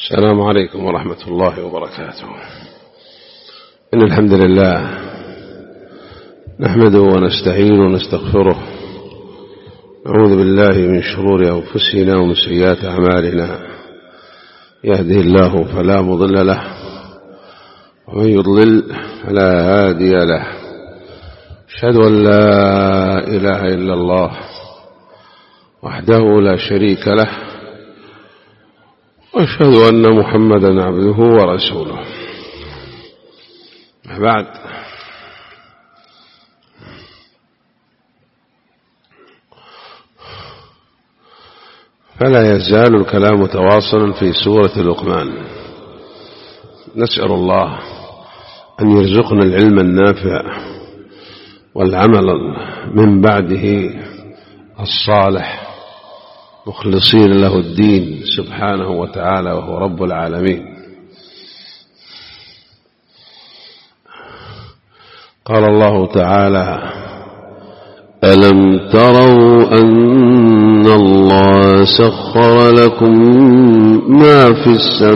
السلام عليكم ورحمة الله وبركاته. إن الحمد لله نحمده ونستعين ونستغفره، نعوذ بالله من شرور أنفسنا ومن سيئات أعمالنا، يهده الله فلا مضل له ومن يضلل فلا هادي له. أشهد أن لا إله إلا الله وحده لا شريك له، وأشهد أن محمدا عبده ورسوله. بعد، فلا يزال الكلام متواصلا في سورة لقمان. نسأل الله أن يرزقنا العلم النافع والعمل من بعده الصالح مخلصين له الدين سبحانه وتعالى، وهو رب العالمين. قال الله تعالى: ألم تروا أن الله سخر لكم ما في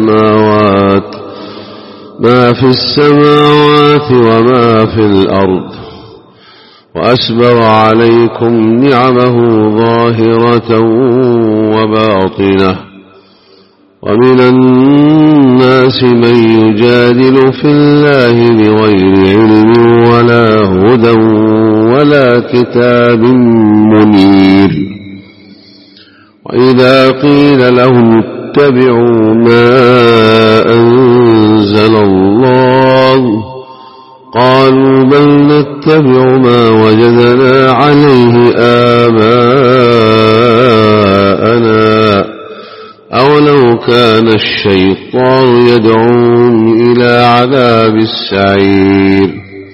السماوات وما في الأرض، وأسبغ عليكم نعمه ظاهرة وباطنة، ومن الناس من يجادل في الله بغير علم ولا هدى ولا كتاب منير. وإذا قيل لهم اتبعوا ما أنزل الله قالوا بل نتبع ما وجدنا عليه آباءنا أولو كان الشيطان يدعون إلى عذاب السعير.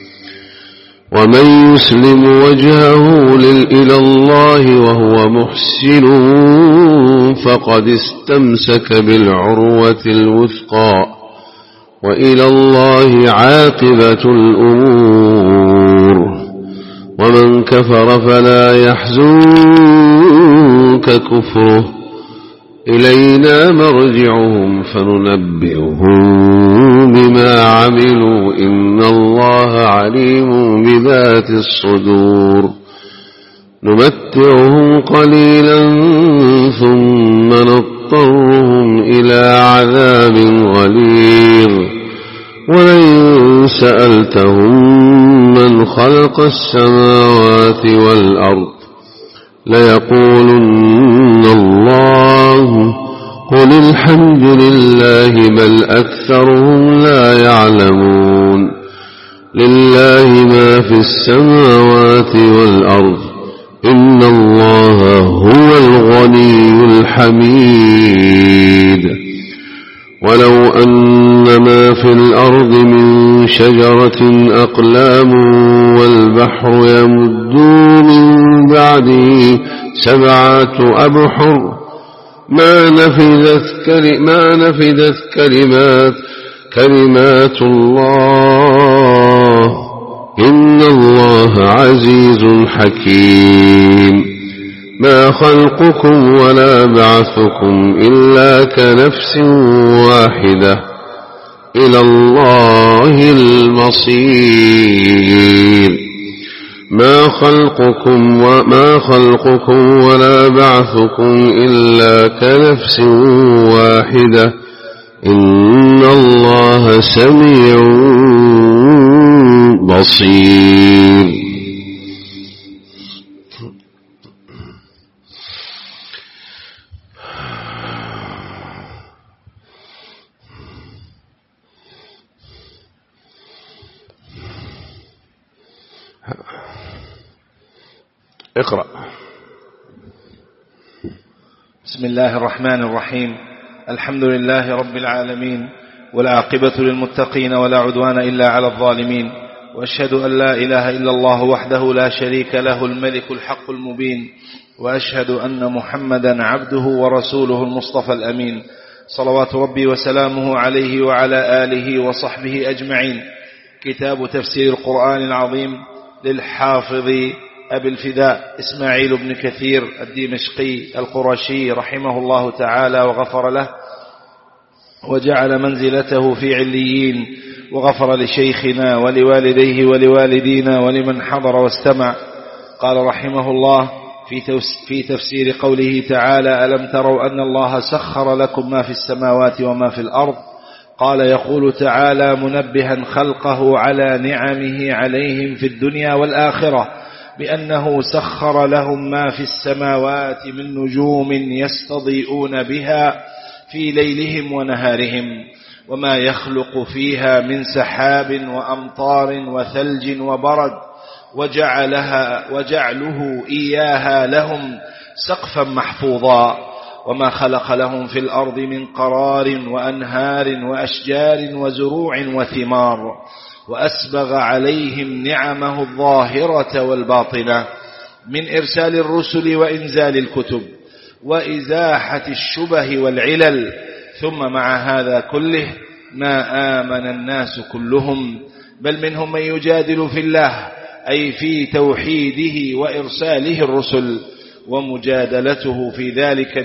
ومن يسلم وجهه إلى الله وهو محسن فقد استمسك بالعروة الوثقى، وإلى الله عاقبة الأمور. ومن كفر فلا يحزنك كفره، إلينا مرجعهم فننبئهم بما عملوا إن الله عليم بذات الصدور. نمتعهم قليلا ثم نضطرهم إلى عذاب غليظ. ولئن سألتهم من خلق السماوات والأرض ليقولن الله قل الحمد لله بل أكثرهم لا يعلمون. لله ما في السماوات والأرض إن الله هو الغني الحميد. ولو أن ما في الأرض من شجرة أقلام والبحر يمده من بعده 7 أبحر ما نفدت كلمات الله إن الله عزيز حكيم. ما خلقكم ولا بعثكم إلا كنفس واحدة إلى الله المصير. ما خلقكم ولا بعثكم إلا كنفس واحدة إن الله سميع بصير. اقرأ. بسم الله الرحمن الرحيم. الحمد لله رب العالمين، والعاقبة للمتقين ولا عدوان إلا على الظالمين. وأشهد أن لا إله إلا الله وحده لا شريك له الملك الحق المبين. وأشهد أن محمدا عبده ورسوله المصطفى الأمين، صلوات ربي وسلامه عليه وعلى آله وصحبه أجمعين. كتاب تفسير القرآن العظيم للحافظ أبي الفداء إسماعيل بن كثير الدمشقي القرشي رحمه الله تعالى وغفر له، وجعل منزلته في عليين، وغفر لشيخنا ولوالديه ولوالدينا ولمن حضر واستمع. قال رحمه الله في تفسير قوله تعالى: ألم تروا أن الله سخر لكم ما في السماوات وما في الأرض؟ قال يقول تعالى منبها خلقه على نعمه عليهم في الدنيا والآخرة بأنه سخر لهم ما في السماوات من نجوم يستضيئون بها في ليلهم ونهارهم، وما يخلق فيها من سحاب وأمطار وثلج وبرد، وجعله إياها لهم سقفا محفوظا، وما خلق لهم في الأرض من قرار وأنهار وأشجار وزروع وثمار، وأسبغ عليهم نعمه الظاهرة والباطنة من إرسال الرسل وإنزال الكتب وإزاحة الشبه والعلل. ثم مع هذا كله ما آمن الناس كلهم، بل منهم من يجادل في الله أي في توحيده وإرساله الرسل، ومجادلته في ذلك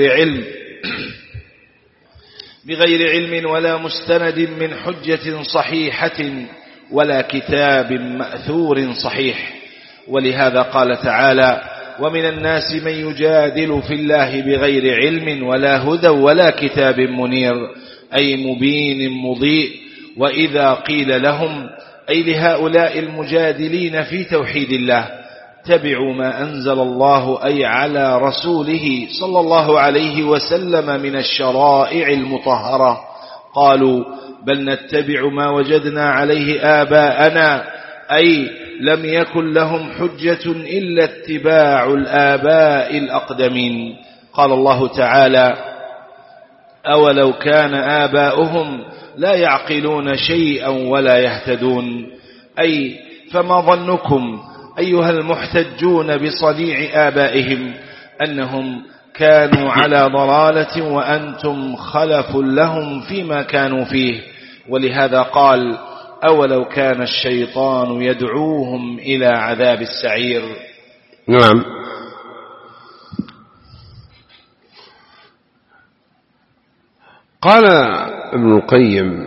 بغير علم ولا مستند من حجة صحيحة ولا كتاب مأثور صحيح. ولهذا قال تعالى: ومن الناس من يجادل في الله بغير علم ولا هدى ولا كتاب منير، أي مبين مضيء. وإذا قيل لهم أي لهؤلاء المجادلين في توحيد الله: اتبعوا ما أنزل الله أي على رسوله صلى الله عليه وسلم من الشرائع المطهرة، قالوا: بل نتبع ما وجدنا عليه آباءنا، أي لم يكن لهم حجة إلا اتباع الآباء الأقدمين. قال الله تعالى: أولو كان آباؤهم لا يعقلون شيئا ولا يهتدون، أي فما ظنكم أيها المحتجون بصنيع آبائهم أنهم كانوا على ضلالة وأنتم خلف لهم فيما كانوا فيه. ولهذا قال: أولو كان الشيطان يدعوهم إلى عذاب السعير. نعم. قال ابن القيم: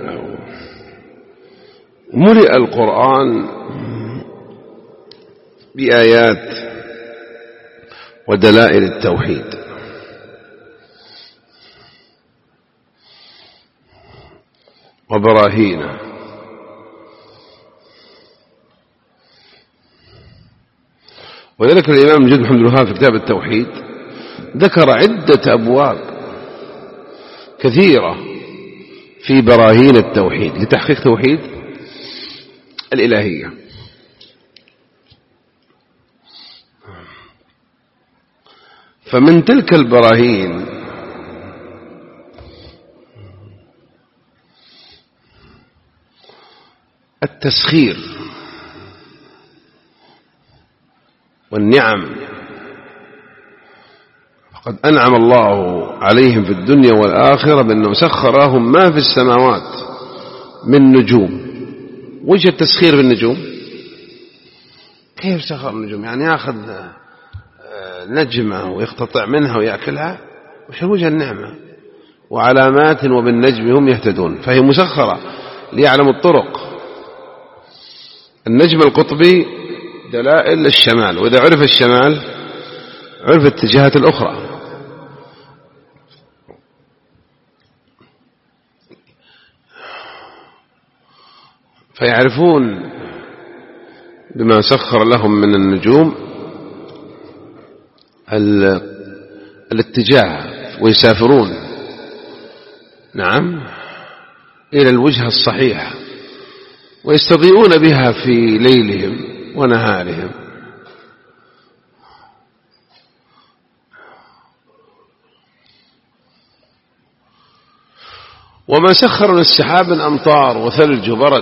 ملئ القرآن بآيات ودلائل التوحيد، وبراهينه، وذلك الإمام مجد محمد الوهاب في كتاب التوحيد ذكر عدة أبواب كثيرة في براهين التوحيد لتحقيق توحيد الإلهية. فمن تلك البراهين التسخير والنعم، فقد أنعم الله عليهم في الدنيا والآخرة بأنه سخر لهم ما في السماوات من نجوم. وجه التسخير بالنجوم؟ كيف سخر النجوم؟ يعني يأخذ نجمة ويقتطع منها ويأكلها؟ وش وجه النعمة؟ وعلامات وبالنجم هم يهتدون، فهي مسخرة ليعلموا الطرق. النجم القطبي دلائل الشمال، وإذا عرف الشمال عرف الاتجاهات الأخرى. فيعرفون بما سخر لهم من النجوم الاتجاه، ويسافرون نعم إلى الوجهة الصحيحة، ويستضيئون بها في ليلهم ونهارهم. وما سخر من السحاب من أمطار وثلج وبرد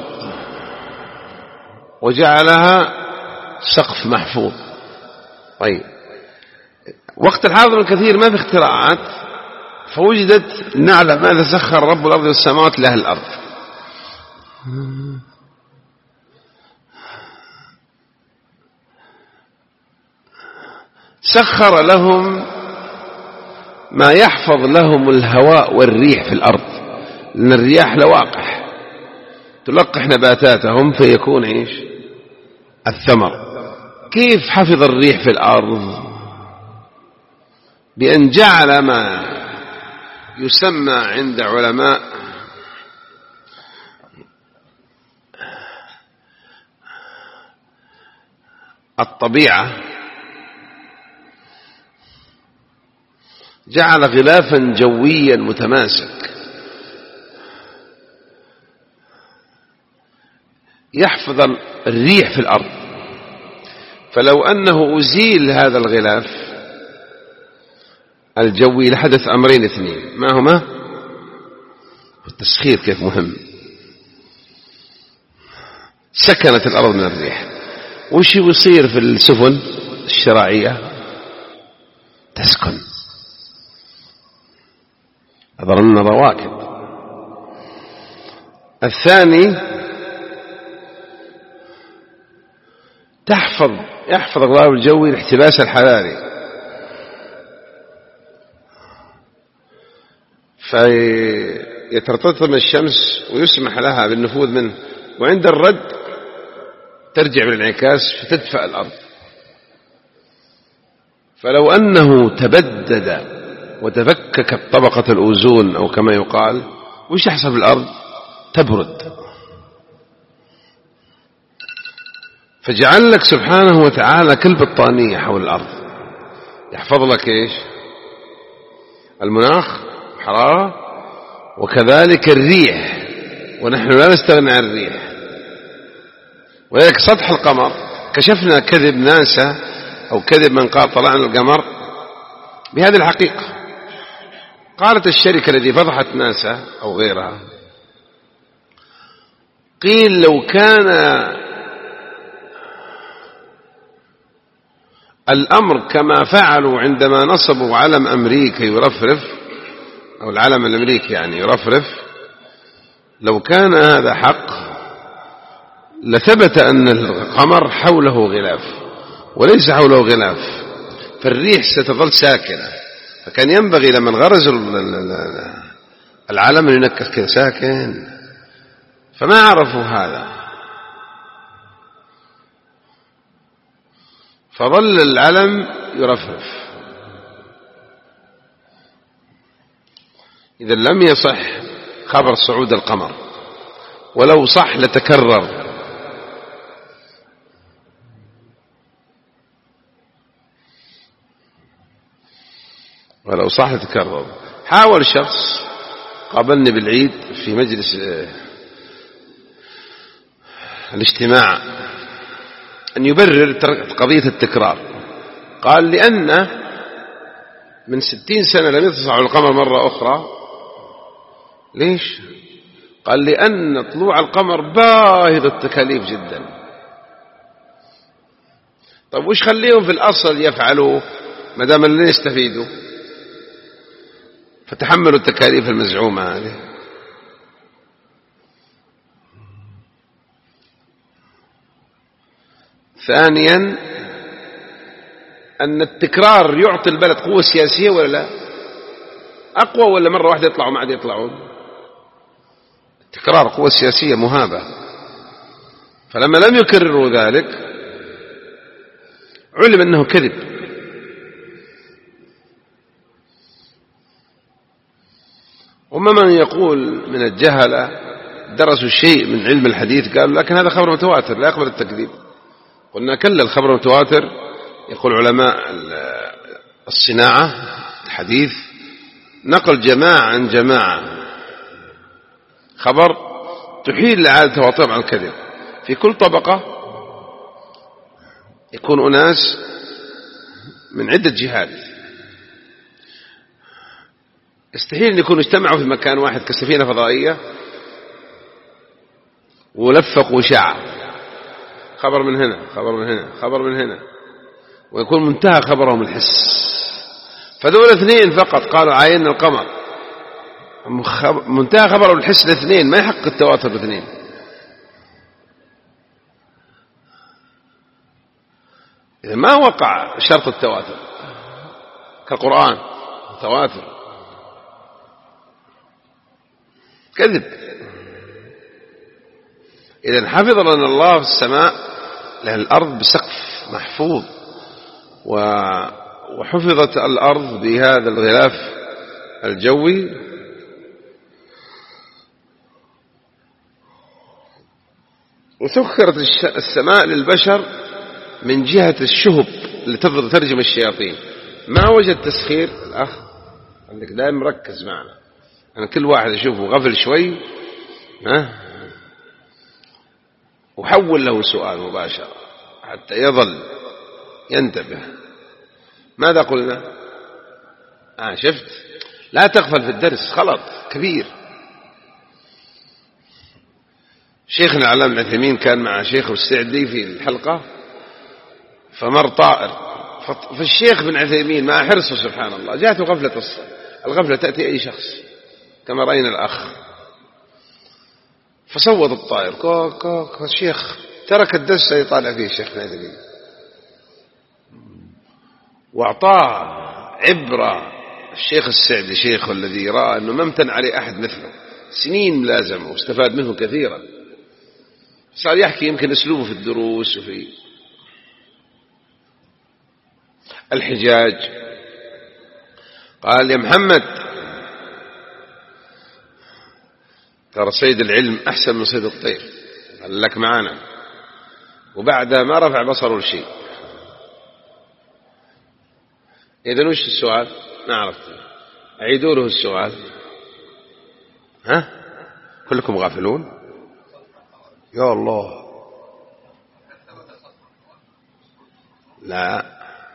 وجعلها سقف محفوظ. طيب، وقت الحاضر الكثير ما في اختراعات، فوجدت نعلم ماذا سخر رب الأرض والسماوات لأهل الأرض. سخر لهم ما يحفظ لهم الهواء والريح في الأرض، لأن الرياح لواقح تلقح نباتاتهم فيكون إيش الثمر. كيف حفظ الريح في الأرض؟ بأن جعل ما يسمى عند علماء الطبيعة، جعل غلافا جويا متماسك يحفظ الريح في الأرض. فلو أنه أزيل هذا الغلاف الجوي لحدث أمرين اثنين، ما هما؟ التسخير كيف مهم. سكنت الأرض من الريح. وش يصير في السفن الشراعية؟ تسكن، أضرنا رواكد. الثاني يحفظ الغلاف الجوي الاحتباس الحراري، فيترتطم الشمس ويسمح لها بالنفوذ منه، وعند الرد ترجع بالانعكاس فتدفأ الأرض. فلو أنه تبدد وتفككت طبقة الأوزون أو كما يقال، وش يحصل في الأرض؟ تبرد. فجعل لك سبحانه وتعالى كل بطانية حول الأرض يحفظ لك إيش؟ المناخ، حرارة، وكذلك الريح، ونحن لا نستغني عن الريح. ولذلك سطح القمر كشفنا كذب ناسا أو كذب من قال طلعنا القمر بهذه الحقيقة. قالت الشركة التي فضحت ناسا أو غيرها، قيل لو كان الأمر كما فعلوا عندما نصبوا علم أمريكا يرفرف، أو العلم الأمريكي يعني يرفرف، لو كان هذا حق لثبت أن القمر حوله غلاف وليس حوله غلاف، فالريح ستظل ساكنة. فكان ينبغي لمن غرزوا العلم أن ينكس كذا ساكن، فما عرفوا هذا، فظل العلم يرفرف. إذا لم يصح خبر صعود القمر، ولو صح لتكرر. ولو صح لتكرر. حاول شخص قابلني بالعيد في مجلس الاجتماع أن يبرر قضية التكرار. قال لأن من 60 سنة لم يتصل على القمر مرة أخرى. ليش؟ قال لأن طلوع القمر باهظ التكاليف جدا. طيب وش خليهم في الأصل يفعلوا ما دام لن يستفيدوا؟ فتحملوا التكاليف المزعومة هذه. ثانيا أن التكرار يعطي البلد قوة سياسية ولا لا؟ أقوى ولا مرة واحدة يطلعوا ما عاد يطلعون؟ التكرار قوة سياسية مهابة. فلما لم يكرروا ذلك علم أنه كذب. وما من يقول من الجهلة درسوا شيء من علم الحديث قالوا لكن هذا خبر متواتر لا يقبل التكذيب. قلنا كلا، الخبر المتواتر يقول علماء الصناعة الحديث نقل جماعة عن جماعة خبر تحيل لعادة تواطؤ عن الكذب. في كل طبقة يكون أناس من عدة جهات، يستحيل أن يكونوا اجتمعوا في مكان واحد كسفينة فضائية ولفقوا شعر، خبر من هنا خبر من هنا خبر من هنا، ويكون منتهى خبرهم الحس. فدول اثنين فقط قالوا عايننا القمر، منتهى خبرهم الحس الاثنين، ما يحقق التواتر الاثنين. إذا ما وقع شرط التواتر كالقرآن تواتر. كذب. إذن حفظ لنا الله في السماء، لأن الأرض بسقف محفوظ، وحفظت الأرض بهذا الغلاف الجوي، وسخرت السماء للبشر من جهة الشهب اللي تترجم الشياطين. ما وجد تسخير الأخ عندك دائما مركز معنا، أنا كل واحد أشوفه غفل شوي وحول له سؤال مباشرة حتى يظل ينتبه. ماذا قلنا؟ شفت، لا تغفل في الدرس، خلط كبير. شيخنا العلامة ابن عثيمين كان مع شيخه السعدي في الحلقة، فمر طائر، فالشيخ ابن عثيمين مع حرصه سبحان الله جاءته غفلة الغفلة تأتي أي شخص كما رأينا الأخ، فصوت الطائر كوك كوك، الشيخ ترك الدرس يطالع فيه الشيخ ابن عثيمين، وأعطاه عبرة. الشيخ السعدي شيخه الذي رأى أنه ما امتن عليه أحد مثله، سنين ملازمه واستفاد منه كثيرا، صار يحكي يمكن أسلوبه في الدروس وفي الحجاج. قال: يا محمد، ترى صيد العلم أحسن من صيد الطير، قال لك معانا. وبعد ما رفع بصره لشيء. إذن وش السؤال؟ ما عرفت، أعيدوا له السؤال. كلكم غافلون يا الله. لا،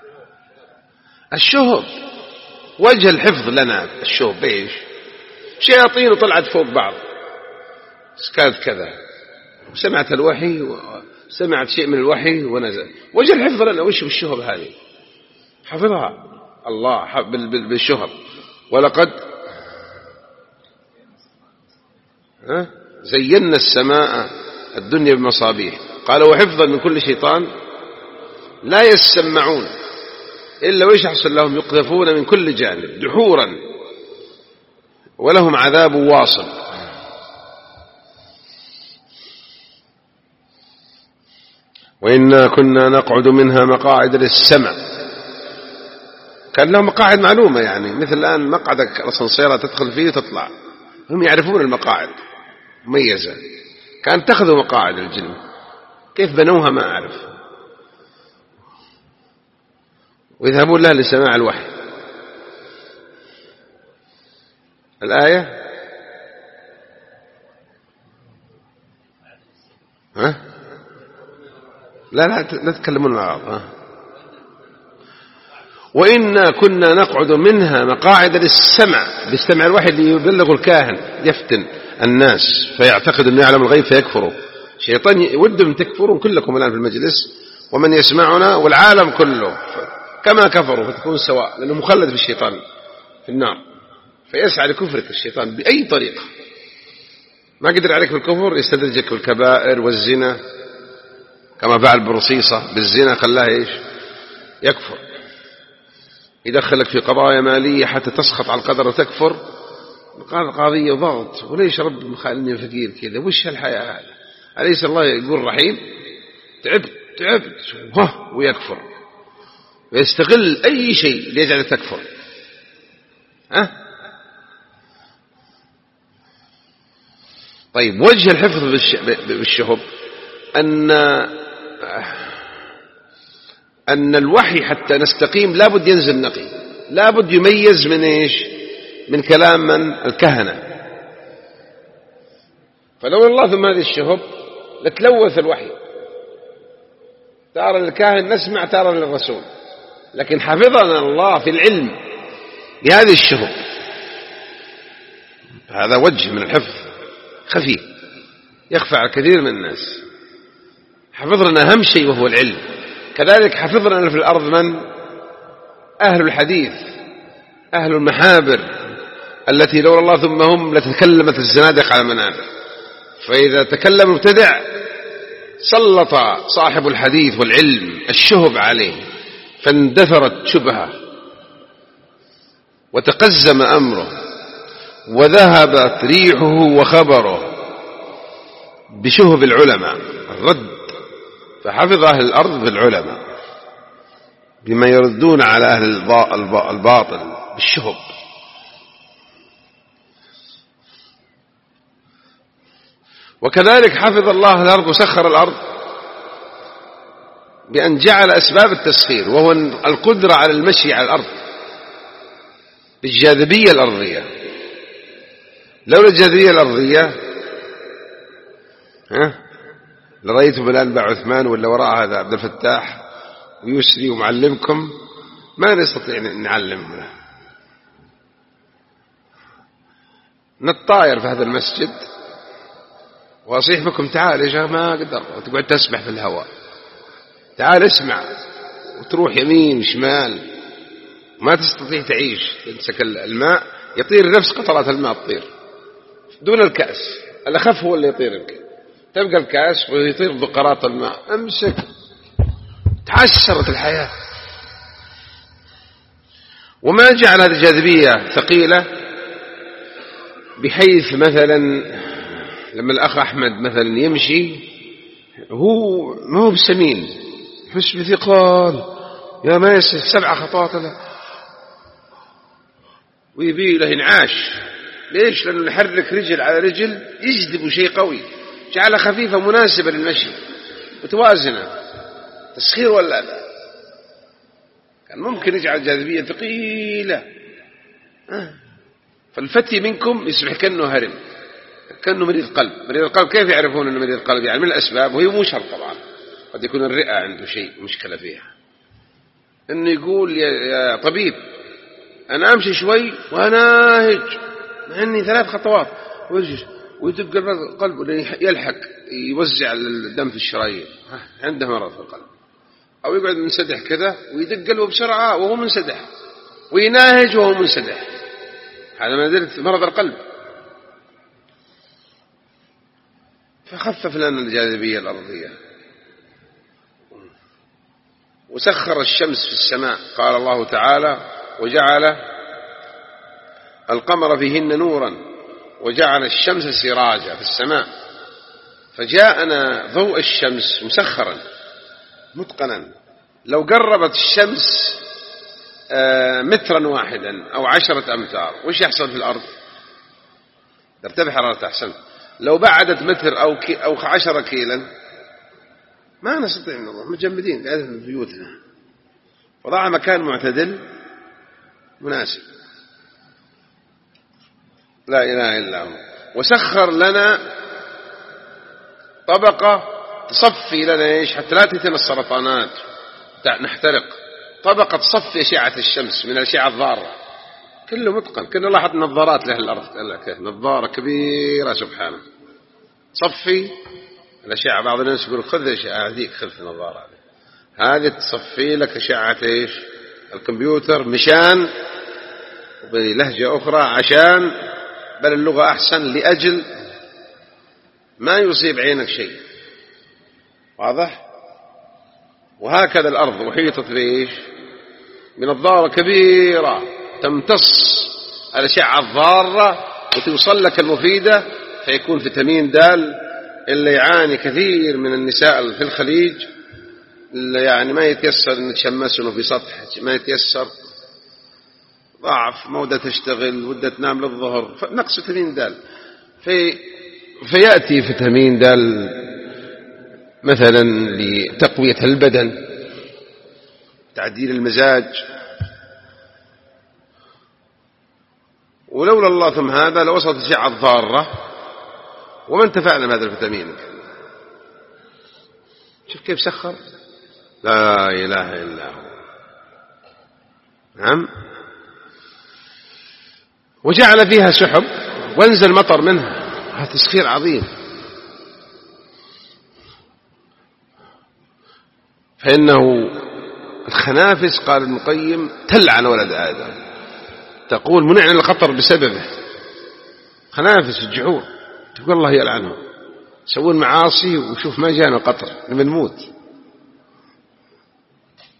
الشهب وجه الحفظ لنا. الشهب ايش؟ شياطين وطلعت فوق بعض، كانت كذا، وسمعت الوحي وسمعت شيء من الوحي ونزل. وجه الحفظ لنا وش بالشهب هذه؟ حفظها الله بالشهب. ولقد زينا السماء الدنيا بمصابيح، قال وحفظا من كل شيطان لا يسمعون إلا ويش يحصل لهم؟ يقذفون من كل جانب دحورا ولهم عذاب واصب. وإنا كنا نقعد منها مقاعد للسمع. كان لهم مقاعد معلومة، يعني مثل الآن مقعدك الأسانسيرة تدخل فيه وتطلع، هم يعرفون المقاعد مميزة. كان تأخذوا مقاعد الجن، كيف بنوها ما أعرف، ويذهبون لها لسماع الوحي. الآية لا تتكلمون مع بعض. وإنا كنا نقعد منها مقاعد للسمع، بيستمع الوحي اللي يبلغ الكاهن يفتن الناس فيعتقد أنه يعلم الغيب فيكفروا. شيطان يودهم تكفرون كلكم الآن في المجلس ومن يسمعنا والعالم كله كما كفروا فتكون سواء، لأنه مخلد في الشيطان في النار، فيسعى لكفرك الشيطان بأي طريقة. ما قدر عليك بالكفر يستدرجك بالكبائر والزنا، كما فعل برصيصة بالزنا خلاه إيش؟ يكفر. يدخلك في قضايا مالية حتى تسخط على القدر وتكفر، قضية ضغط، وليش رب مخالني فقير كذا، وش الحياة هذا؟ أليس الله يقول رحيم؟ تعبت ويكفر، ويستغل أي شيء ليجعل تكفر. طيب، وجه الحفظ بالشهب أن الوحي حتى نستقيم لابد ينزل نقي، لابد يميز من إيش؟ من كلام من؟ الكهنة. فلو الله ثم هذه الشهب لتلوث الوحي، تارة للكاهن نسمع تارة للرسول، لكن حفظنا الله في العلم بهذه الشهب. هذا وجه من الحفظ خفي يخفى على كثير من الناس. حفظ لنا أهم شيء وهو العلم. كذلك حفظ لنا في الأرض من؟ أهل الحديث، أهل المحابر التي لولا الله ثم هم لتكلمت الزنادق على منابر. فإذا تكلم مبتدع سلط صاحب الحديث والعلم الشهب عليه، فاندثرت شبهه وتقزم أمره وذهبت ريحه وخبره بشهب العلماء الرد، فحفظ أهل الأرض بالعلماء بما يردون على أهل الباطل بالشهب. وكذلك حفظ الله الأرض وسخر الأرض بأن جعل أسباب التسخير، وهو القدرة على المشي على الأرض بالجاذبية الأرضية. لولا الجاذبية الأرضية لرأيتم الآن عثمان ولا وراء هذا عبد الفتاح ويسري ومعلمكم ما نستطيع أن نعلم. نطاير في هذا المسجد وأصيح بكم تعال يا شيخ ما أقدر، وتقعد تسبح في الهواء، تعال اسمع، وتروح يمين وشمال ما تستطيع تعيش. تمسك الماء يطير نفس قطرات الماء تطير دون الكأس، الأخف هو اللي يطير يمكن، تبقى الكأس ويطير بقرات الماء، امسك تعسرت الحياة. وما جعل هذه الجاذبية ثقيلة بحيث مثلا لما الأخ أحمد مثلا يمشي هو ما هو بسمين، يحس بثقال، يا ما يسر 7 خطوات له ويبي له انعاش. ليش؟ لأنه يحرك رجل على رجل يجذب شيء قوي، جعلها خفيفة مناسبة للمشي متوازنة. تسخير ولا لا؟ كان ممكن يجعل الجاذبية ثقيلة، فالفتي منكم يصبح كأنه هرم، كأنه مريض قلب. مريض القلب كيف يعرفون أنه مريض قلب؟ يعني من الأسباب، وهي مو شرط طبعا، قد يكون الرئة عنده شيء مشكلة فيها، أنه يقول يا طبيب أنا أمشي شوي وأناهج عني 3 خطوات ويدق القلب يلحق يوزع الدم في الشرايين، عنده مرض في القلب. أو يقعد منسدح كذا ويدق قلبه بسرعة وهو منسدح، ويناهج وهو منسدح، هذا من أدلة مرض القلب. فخفف لنا الجاذبية الأرضية. وسخر الشمس في السماء، قال الله تعالى وجعل القمر فيهن نورا وجعل الشمس سراجا في السماء، فجاءنا ضوء الشمس مسخرا متقنا. لو قربت الشمس 1 واحدا متر أو 10 أمتار وش يحصل في الأرض؟ ترتفع حرارة. أحسن. لو بعدت 1 متر أو 10 كيلا ما نستطيع أن نروح، مجمدين في بيوتنا. وضع مكان معتدل مناسب. لا إله إلا هو. وسخر لنا طبقة تصفي لنا إيش حتى لا تتم السرطانات نحترق، طبقة تصفي أشعة الشمس من الأشعة الضارة، كله متقن. كنا لاحظ نظارات له الأرض، نظارة كبيرة سبحانه تصفي الأشعة. بعض الناس يقول خذ أشعة هذيك، خذ نظارة هذه تصفي لك أشعة إيش الكمبيوتر، مشان بلهجة أخرى عشان، بل اللغة أحسن لأجل ما يصيب عينك شيء. واضح؟ وهكذا الأرض وحيطت بإيش بنظارة كبيرة تمتص الأشعة الضارة وتوصل لك المفيدة، فيكون فيتامين د اللي يعاني كثير من النساء في الخليج، اللي يعني ما يتيسر أن تشمسونه في سطح، ما يتيسر، ضعف، مودة تشتغل، ودة تنام للظهر، نقص فيتامين د. فيأتي فيتامين د مثلا لتقوية البدن، تعديل المزاج. ولولا الله ثم هذا لوصلت الأشعة الضارة وما انتفعنا بهذا الفيتامين. شوف كيف سخر، لا إله إلا هو. نعم. وجعل فيها سحب وانزل مطر منها، هذا تسخير عظيم. فإنه الخنافس قال ابن القيم تلعن ولد آدم، تقول منعنا الخطر بسببه. خنافس الجحور تقول الله يلعنهم، يسوون معاصي وشوف ما جانا قطر بنموت.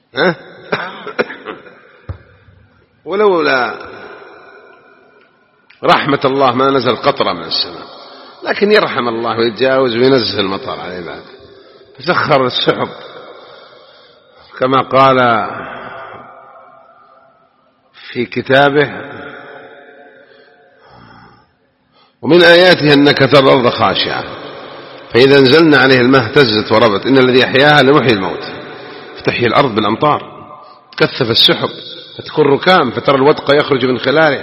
ولولا رحمة الله ما نزل قطرة من السماء، لكن يرحم الله ويتجاوز وينزل المطر على عباده. فسخر السحب كما قال في كتابه: ومن آياته أنك ترى الأرض خاشعة فإذا انزلنا عليه الماء اهتزت وربت إن الذي أحياها لمحيي الموت. فتحيي الأرض بالأمطار، تكثف السحب فتكون ركام فترى الودق يخرج من خلاله.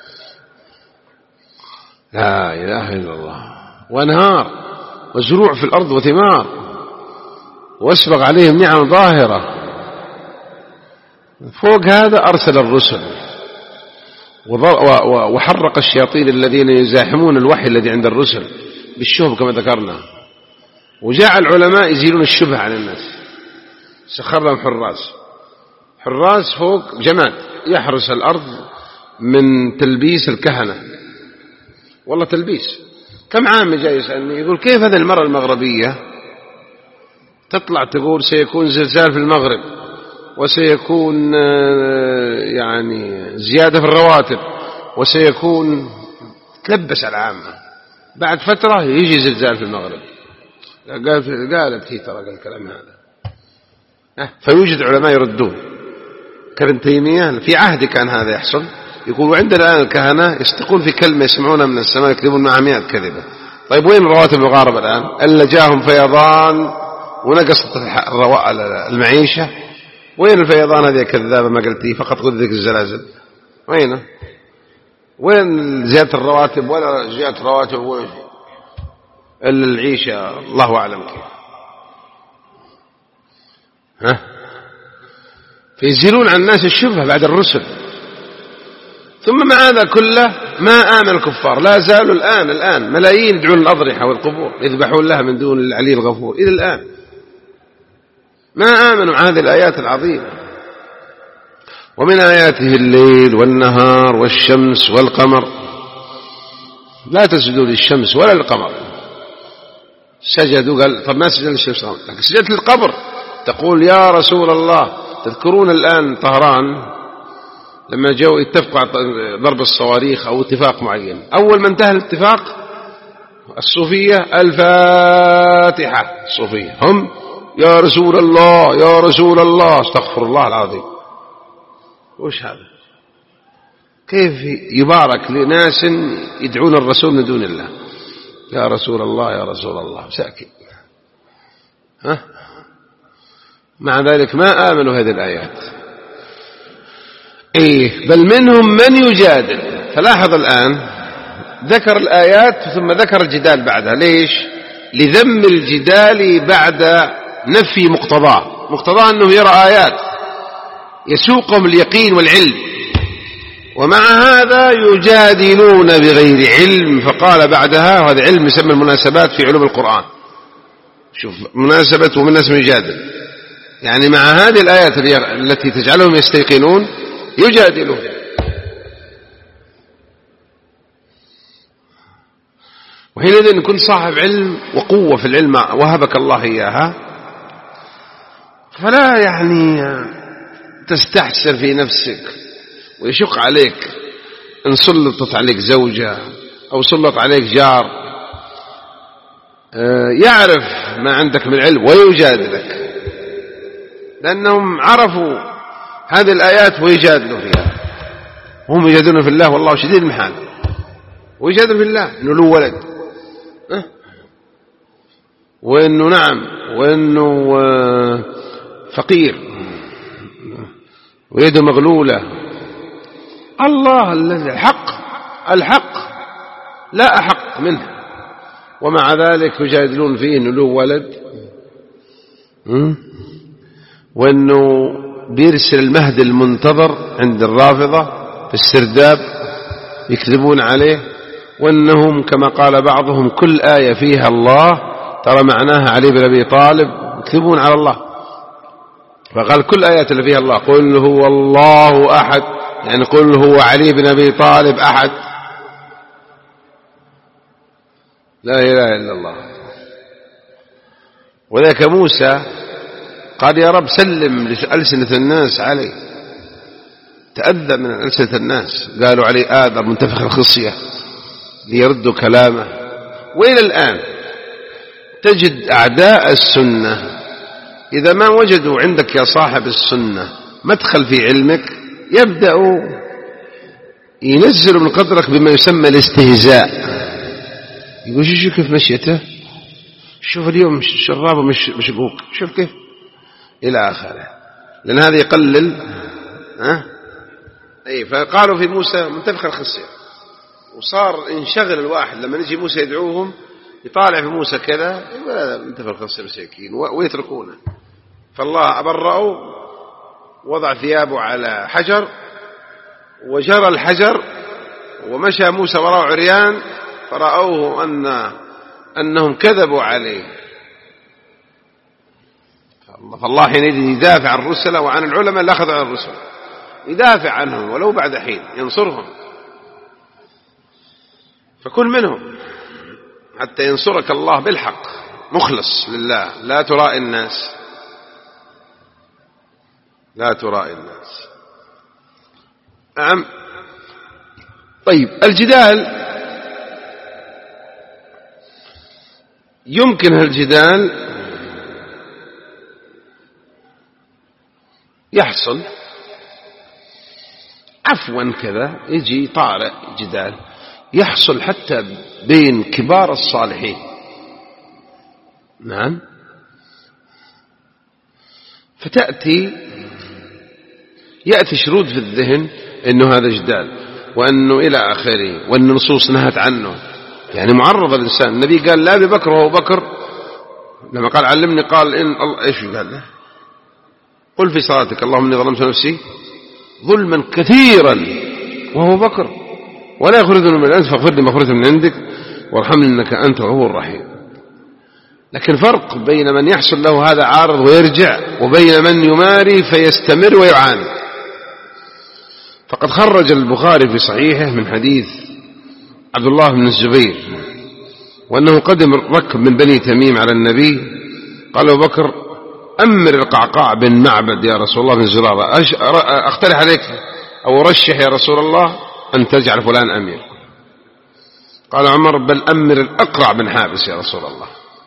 لا إله إلا الله. وأنهار وزروع في الأرض وثمار، وأسبغ عليهم نعم ظاهرة. فوق هذا أرسل الرسل وحرق الشياطين الذين يزاحمون الوحي الذي عند الرسل بالشهب كما ذكرنا، وجاء العلماء يزيلون الشبه عن الناس. سخر لهم حراس فوق جماد يحرس الأرض من تلبيس الكهنة. والله تلبيس. كم عام جاي يسألني يقول: كيف هذه المرأة المغربية تطلع تقول سيكون زلزال في المغرب وسيكون يعني زيادة في الرواتب وسيكون تلبس على العامة، بعد فترة يجي زلزال في المغرب. قالت هي ترى الكلام هذا. فيوجد علماء يردون. كابن تيمية في عهد كان هذا يحصل، يقول: وعندنا الآن الكهنة يستقون في كلمة يسمعونها من السماء يكذبون معها 100 كذبة. طيب وين رواتب المغاربة الآن؟ ألا جاهم فيضان ونقصت المعيشة. وين الفيضان هذه كذابة ما قلتي؟ فقط قلت ذيك الزلازل. وين زيادة الرواتب؟ ولا زيادة الرواتب ولا شيء إلا العيشة الله أعلم كيف. فيزيلون عن الناس الشبهة بعد الرسل. ثم مع هذا كله ما آمن الكفار، لا زالوا الآن ملايين يدعون الأضرحة والقبور يذبحون لها من دون العلي الغفور إلى الآن، ما آمنوا هذه الآيات العظيمة. ومن آياته الليل والنهار والشمس والقمر. لا تسجدوا للشمس ولا للقمر. سجدوا، قال طب ما سجد للشمس لكن سجدت للقبر. تقول يا رسول الله، تذكرون الآن طهران لما جاءوا يتفقوا على ضرب الصواريخ أو اتفاق معين، أول ما انتهى الاتفاق الصوفية الفاتحة الصوفية هم يا رسول الله يا رسول الله، استغفر الله العظيم. وش هذا؟ كيف يبارك لناس يدعون الرسول من دون الله؟ يا رسول الله يا رسول الله ساكن. مع ذلك ما آمنوا هذه الآيات. بل منهم من يجادل. فلاحظ الآن ذكر الآيات ثم ذكر الجدال بعدها. ليش؟ لذم الجدال بعد نفي مقتضاه أنه يرى آيات يسوقهم اليقين والعلم، ومع هذا يجادلون بغير علم. فقال بعدها، وهذا علم يسمى المناسبات في علوم القرآن. شوف مناسبة ومن الناس من يجادل، يعني مع هذه الآيات التي تجعلهم يستيقنون يجادلون. وحينئذ يكون صاحب علم وقوة في العلم وهبك الله إياها، فلا يعني تستحسر في نفسك ويشق عليك إن سلطت عليك زوجة أو سلط عليك جار يعرف ما عندك من علم ويجادلك، لأنهم عرفوا هذه الآيات ويجادلوا فيها. هم يجادلون في الله والله شديد المحال، ويجادلوا في الله إنه له ولد وإنه نعم وإنه فقير ويده مغلولة. الله الذي الحق لا أحق منه، ومع ذلك يجادلون فيه إنه له ولد وإنه بيرسل المهدي المنتظر عند الرافضة في السرداب يكذبون عليه، وإنهم كما قال بعضهم كل آية فيها الله ترى معناها علي بن أبي طالب، يكذبون على الله. فقال كل آيات اللي فيها الله قل هو الله أحد، يعني قل هو علي بن أبي طالب أحد، لا إله إلا الله. وذاك موسى قال يا رب سلم لألسنة الناس علي، تأذى من ألسنة الناس، قالوا عليه آذر منتفخ الخصية ليردوا كلامه. وإلى الآن تجد أعداء السنة إذا ما وجدوا عندك يا صاحب السنة مدخل في علمك يبدأوا ينزلوا من قدرك بما يسمى الاستهزاء. يقول شوف كيف مشيته، شوف اليوم شرابه مشقوق، شوف كيف، إلى آخره، لأن هذا يقلل. فقالوا في موسى منتفخ الخصية، وصار انشغل الواحد لما نجي موسى يدعوهم يطالع في موسى كذا يقول هذا منتفخ الخصية مساكين، ويتركونه. فالله أبرأه، وضع ثيابه على حجر وجرى الحجر، ومشى موسى وراء عريان، فرأوه أنهم كذبوا عليه. فالله حينئذ يدافع عن الرسل وعن العلماء اللي أخذوا عن الرسل، يدافع عنهم ولو بعد حين، ينصرهم. فكن منهم حتى ينصرك الله بالحق، مخلص لله، لا ترائي الناس، لا ترائي الناس. نعم. طيب الجدال، يمكن الجدال يحصل عفوا كذا، يجي طارئ جدال يحصل حتى بين كبار الصالحين. نعم. يأتي شرود في الذهن أنه هذا جدال، وأنه إلى آخره، وأن النصوص نهت عنه، يعني معرض الإنسان. النبي قال لا أبي بكر وهو بكر لما قال علمني، قال إن الله إيش قال له؟ قل في صلاتك اللهم إني ظلمت نفسي ظلما كثيرا وهو بكر ولا يخرجني من الأنت فاغفر لي مغفرة من عندك وارحمني إنك أنت الغفور الرحيم. لكن فرق بين من يحصل له هذا عارض ويرجع، وبين من يماري فيستمر ويعاند. فقد خرج البخاري في صحيحه من حديث عبد الله بن الزبير، وأنه قدم ركب من بني تميم على النبي، قال أبو بكر أمر القعقاع بن معبد يا رسول الله بن زرارة، أقترح عليك أو رشح يا رسول الله أن تجعل فلان أمير. قال عمر بل أمر الأقرع بن حابس يا رسول الله.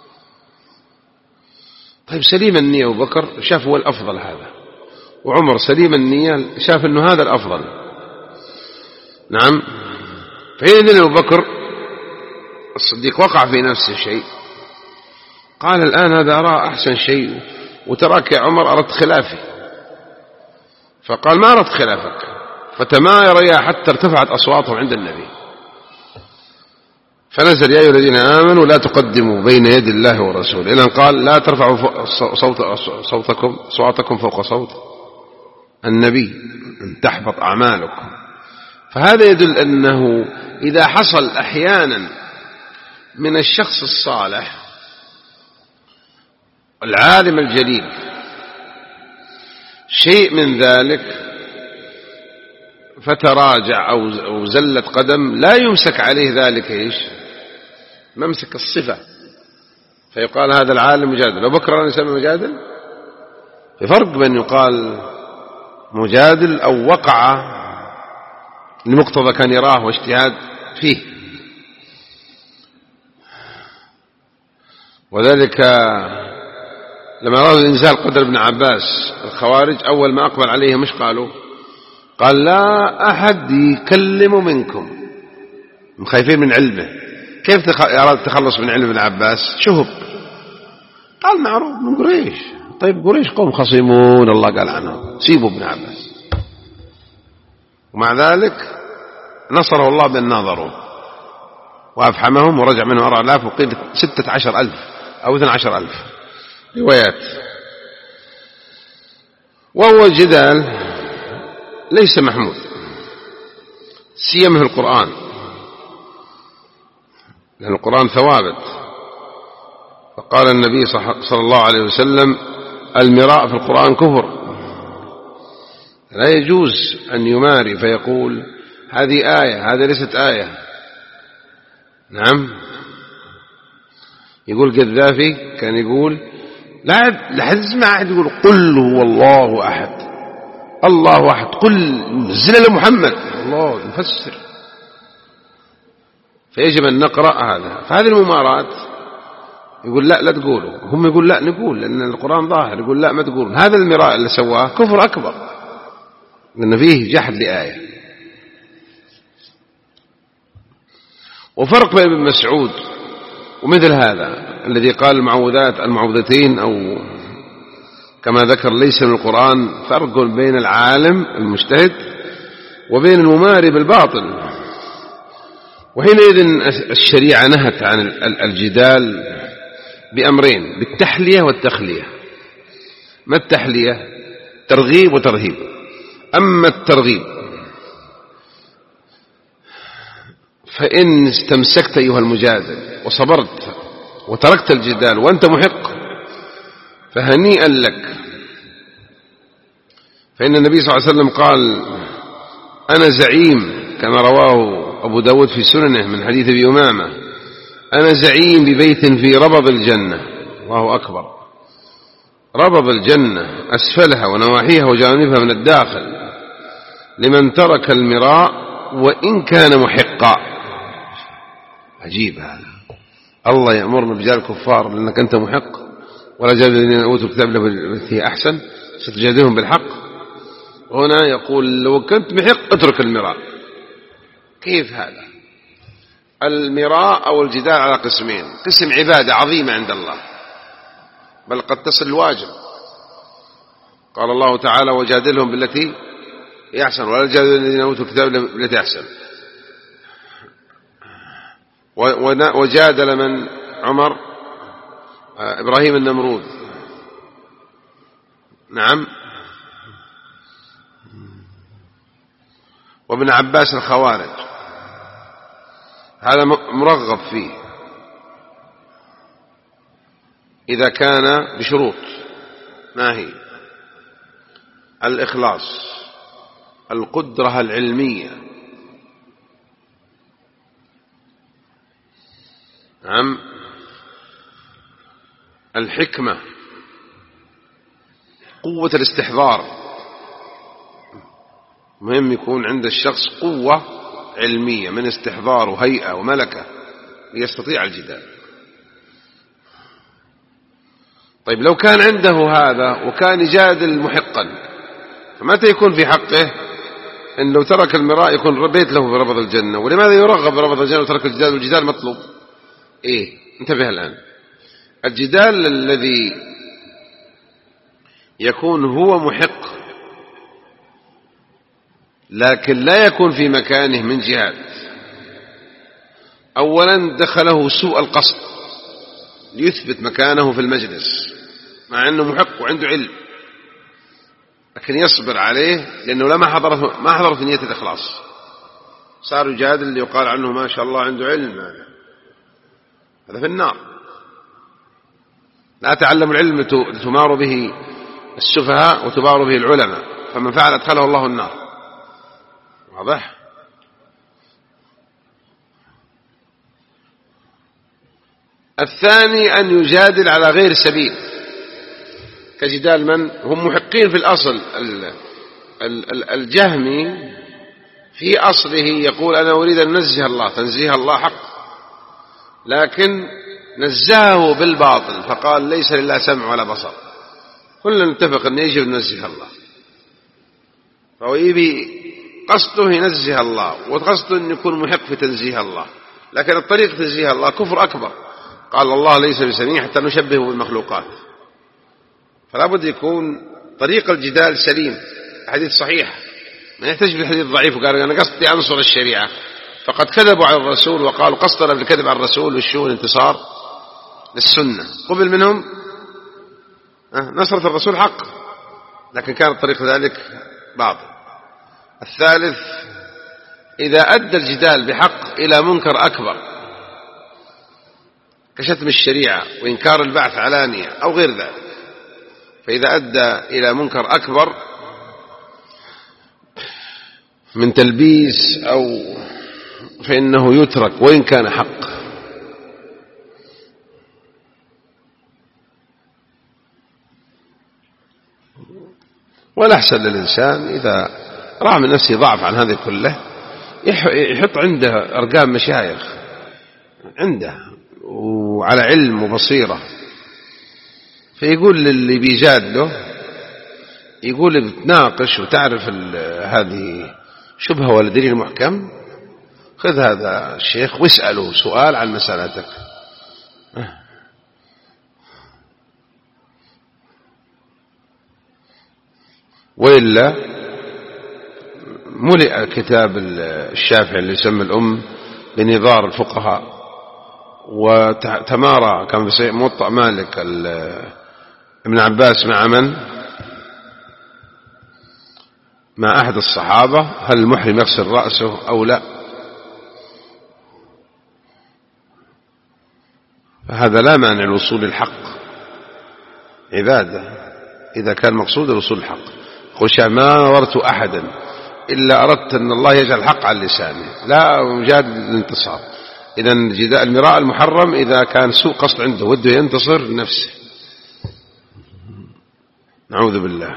طيب سليم النية أبو بكر شاف هو الأفضل هذا، وعمر سليم النية شاف أنه هذا الأفضل. نعم. فحين أبو بكر الصديق وقع في نفسه شيء، قال الآن هذا أرى أحسن شيء، وتراك يا عمر أردت خلافي. فقال ما أردت خلافك، فتماير حتى ارتفعت أصواتهم عند النبي، فنزل يا أيها الذين آمنوا لا تقدموا بين يد الله ورسوله، إلى أن قال لا ترفعوا صوتكم فوق صوت النبي أن تحبط أعمالكم. فهذا يدل أنه إذا حصل أحيانا من الشخص الصالح العالم الجليل شيء من ذلك فتراجع أو زلت قدم، لا يمسك عليه ذلك إيش؟ ممسك الصفة، فيقال هذا العالم مجادل. أبو بكر يسمى مجادل؟ في فرق بين يقال مجادل أو وقع لمقتضى كان يراه واجتهاد فيه. وذلك لما رأوا إنزال قدر ابن عباس الخوارج أول ما أقبل عليه مش قالوا؟ قال لا أحد يكلم منكم، خايفين من علمه. كيف أراد التخلص من علم ابن عباس؟ شهب. قال معروف من قريش. طيب قريش قوم خصيمون الله قال عنهم، سيبوا ابن عباس. ومع ذلك نصره الله بأن ناظروا وأفحمهم ورجع منهم 4000 وقيل 16,000 أو 12,000 روايات. وهو جدال ليس محمود سيما في القرآن، لأن القرآن ثوابت. فقال النبي صلى الله عليه وسلم المراء في القرآن كفر، لا يجوز أن يماري فيقول هذه آية، هذا ليست آية. نعم. يقول قذافي كان يقول لا تسمع أحد يقول قل هو الله أحد، الله واحد، قل نزل لمحمد، الله نفسر. فيجب أن نقرأ هذا. فهذه الممارات يقول لا تقولوا، هم يقول لا نقول لأن القرآن ظاهر، يقول لا ما تقولون. هذا المراء اللي سواه كفر أكبر، لأن فيه جحد لآية. وفرق بين ابن مسعود ومثل هذا الذي قال المعوذتين أو كما ذكر ليس من القرآن، فرق بين العالم المجتهد وبين المماري بالباطل. وحينئذ الشريعة نهت عن الجدال بأمرين، بالتحلية والتخلية. ما التحلية؟ ترغيب وترهيب. أما الترغيب فإن استمسكت أيها المجادل وصبرت وتركت الجدال وأنت محق فهنيئا لك. فإن النبي صلى الله عليه وسلم قال أنا زعيم، كما رواه أبو داود في سننه من حديث أبي أمامة، أنا زعيم ببيت في ربض الجنة. الله أكبر. ربض الجنة أسفلها ونواحيها وجانبها من الداخل لمن ترك المراء وإن كان محقا. عجيب هذا. الله يأمرنا بجال الكفار لأنك أنت محق، ولا جادل الذين أوتوا الكتاب بالتي هي أحسن ستجادلهم بالحق. هنا يقول لو كنت محق اترك المراء. كيف هذا؟ المراء أو الجدال على قسمين: قسم عبادة عظيمة عند الله بل قد تصل الواجب، قال الله تعالى وجادلهم بالتي هي أحسن ولا جادل الذين أوتوا الكتاب بالتي أحسن. وجادل من عمر إبراهيم النمرود، نعم، وابن عباس الخوارج. هذا مرغب فيه إذا كان بشروط. ما هي؟ الإخلاص، القدرة العلمية، نعم، الحكمة، قوة الاستحضار. مهم يكون عند الشخص قوة علمية من استحضار وهيئة وملكة ليستطيع الجدال. طيب لو كان عنده هذا وكان يجادل محقا، فمتى يكون في حقه؟ إن لو ترك المراء يكون ربيت له بربض الجنة. ولماذا يرغب بربض الجنة وترك الجدال؟ والجدال مطلوب. انتبه الآن. الجدال الذي يكون هو محق لكن لا يكون في مكانه من جهات: أولا دخله سوء القصد ليثبت مكانه في المجلس مع أنه محق وعنده علم، لكن يصبر عليه لأنه ما حضر في نية الإخلاص، صار يجادل اللي يقال عنه ما شاء الله عنده علم. هذا في النار. لا تعلم العلم تمار به السفهاء وتبار به العلماء، فمن فعل أدخله الله النار. واضح؟ الثاني أن يجادل على غير سبيل، كجدال من هم محقين في الأصل. الجهمي في أصله يقول أنا أريد أن ننزه الله تنزيه الله حق، لكن نزهه بالباطل فقال ليس لله سمع ولا بصر. كلنا نتفق أن يجب أن ننزه الله، فهو يبي قصده ينزه الله وقصده أن يكون محق في تنزيه الله، لكن الطريق تنزيه الله كفر أكبر. قال الله ليس بسميع حتى نشبهه بالمخلوقات. فلا بد يكون طريق الجدال سليم، حديث صحيح، ما يحتاج بالحديث ضعيف وقال أنا قصدي أنصر الشريعة. فقد كذبوا على الرسول وقالوا قصدنا بالكذب على الرسول والشو الانتصار للسنة، قبل منهم نصرة الرسول حق، لكن كان الطريق ذلك باطل. الثالث إذا أدى الجدال بحق إلى منكر أكبر كشتم الشريعة وإنكار البعث علانية أو غير ذلك، فإذا أدى إلى منكر أكبر من تلبيس أو فإنه يترك وإن كان حق. والأحسن للإنسان إذا رأى من نفسه ضعف عن هذه كله يحط عنده أرقام مشايخ عنده وعلى علم وبصيرة، فيقول للي بيجاد له، يقول بتناقش وتعرف هذه شبهة ولا دليل محكم، خذ هذا الشيخ واسأله سؤال عن مسألتك. وإلا ملئ كتاب الشافعي اللي يسمى الأم بنظار الفقهاء، وتمارى كان في موطأ مالك ابن عباس مع من؟ مع أحد الصحابة، هل المحرم يغسل رأسه أو لا؟ فهذا لا مانع الوصول للحق، عبادة إذا كان مقصود الوصول للحق. قل ما نظرت أحدا إلا أردت أن الله يجعل الحق على لسانه، لا مجادل الانتصار. إذا المراء المحرم إذا كان سوء قصد عنده وده ينتصر نفسه، نعوذ بالله.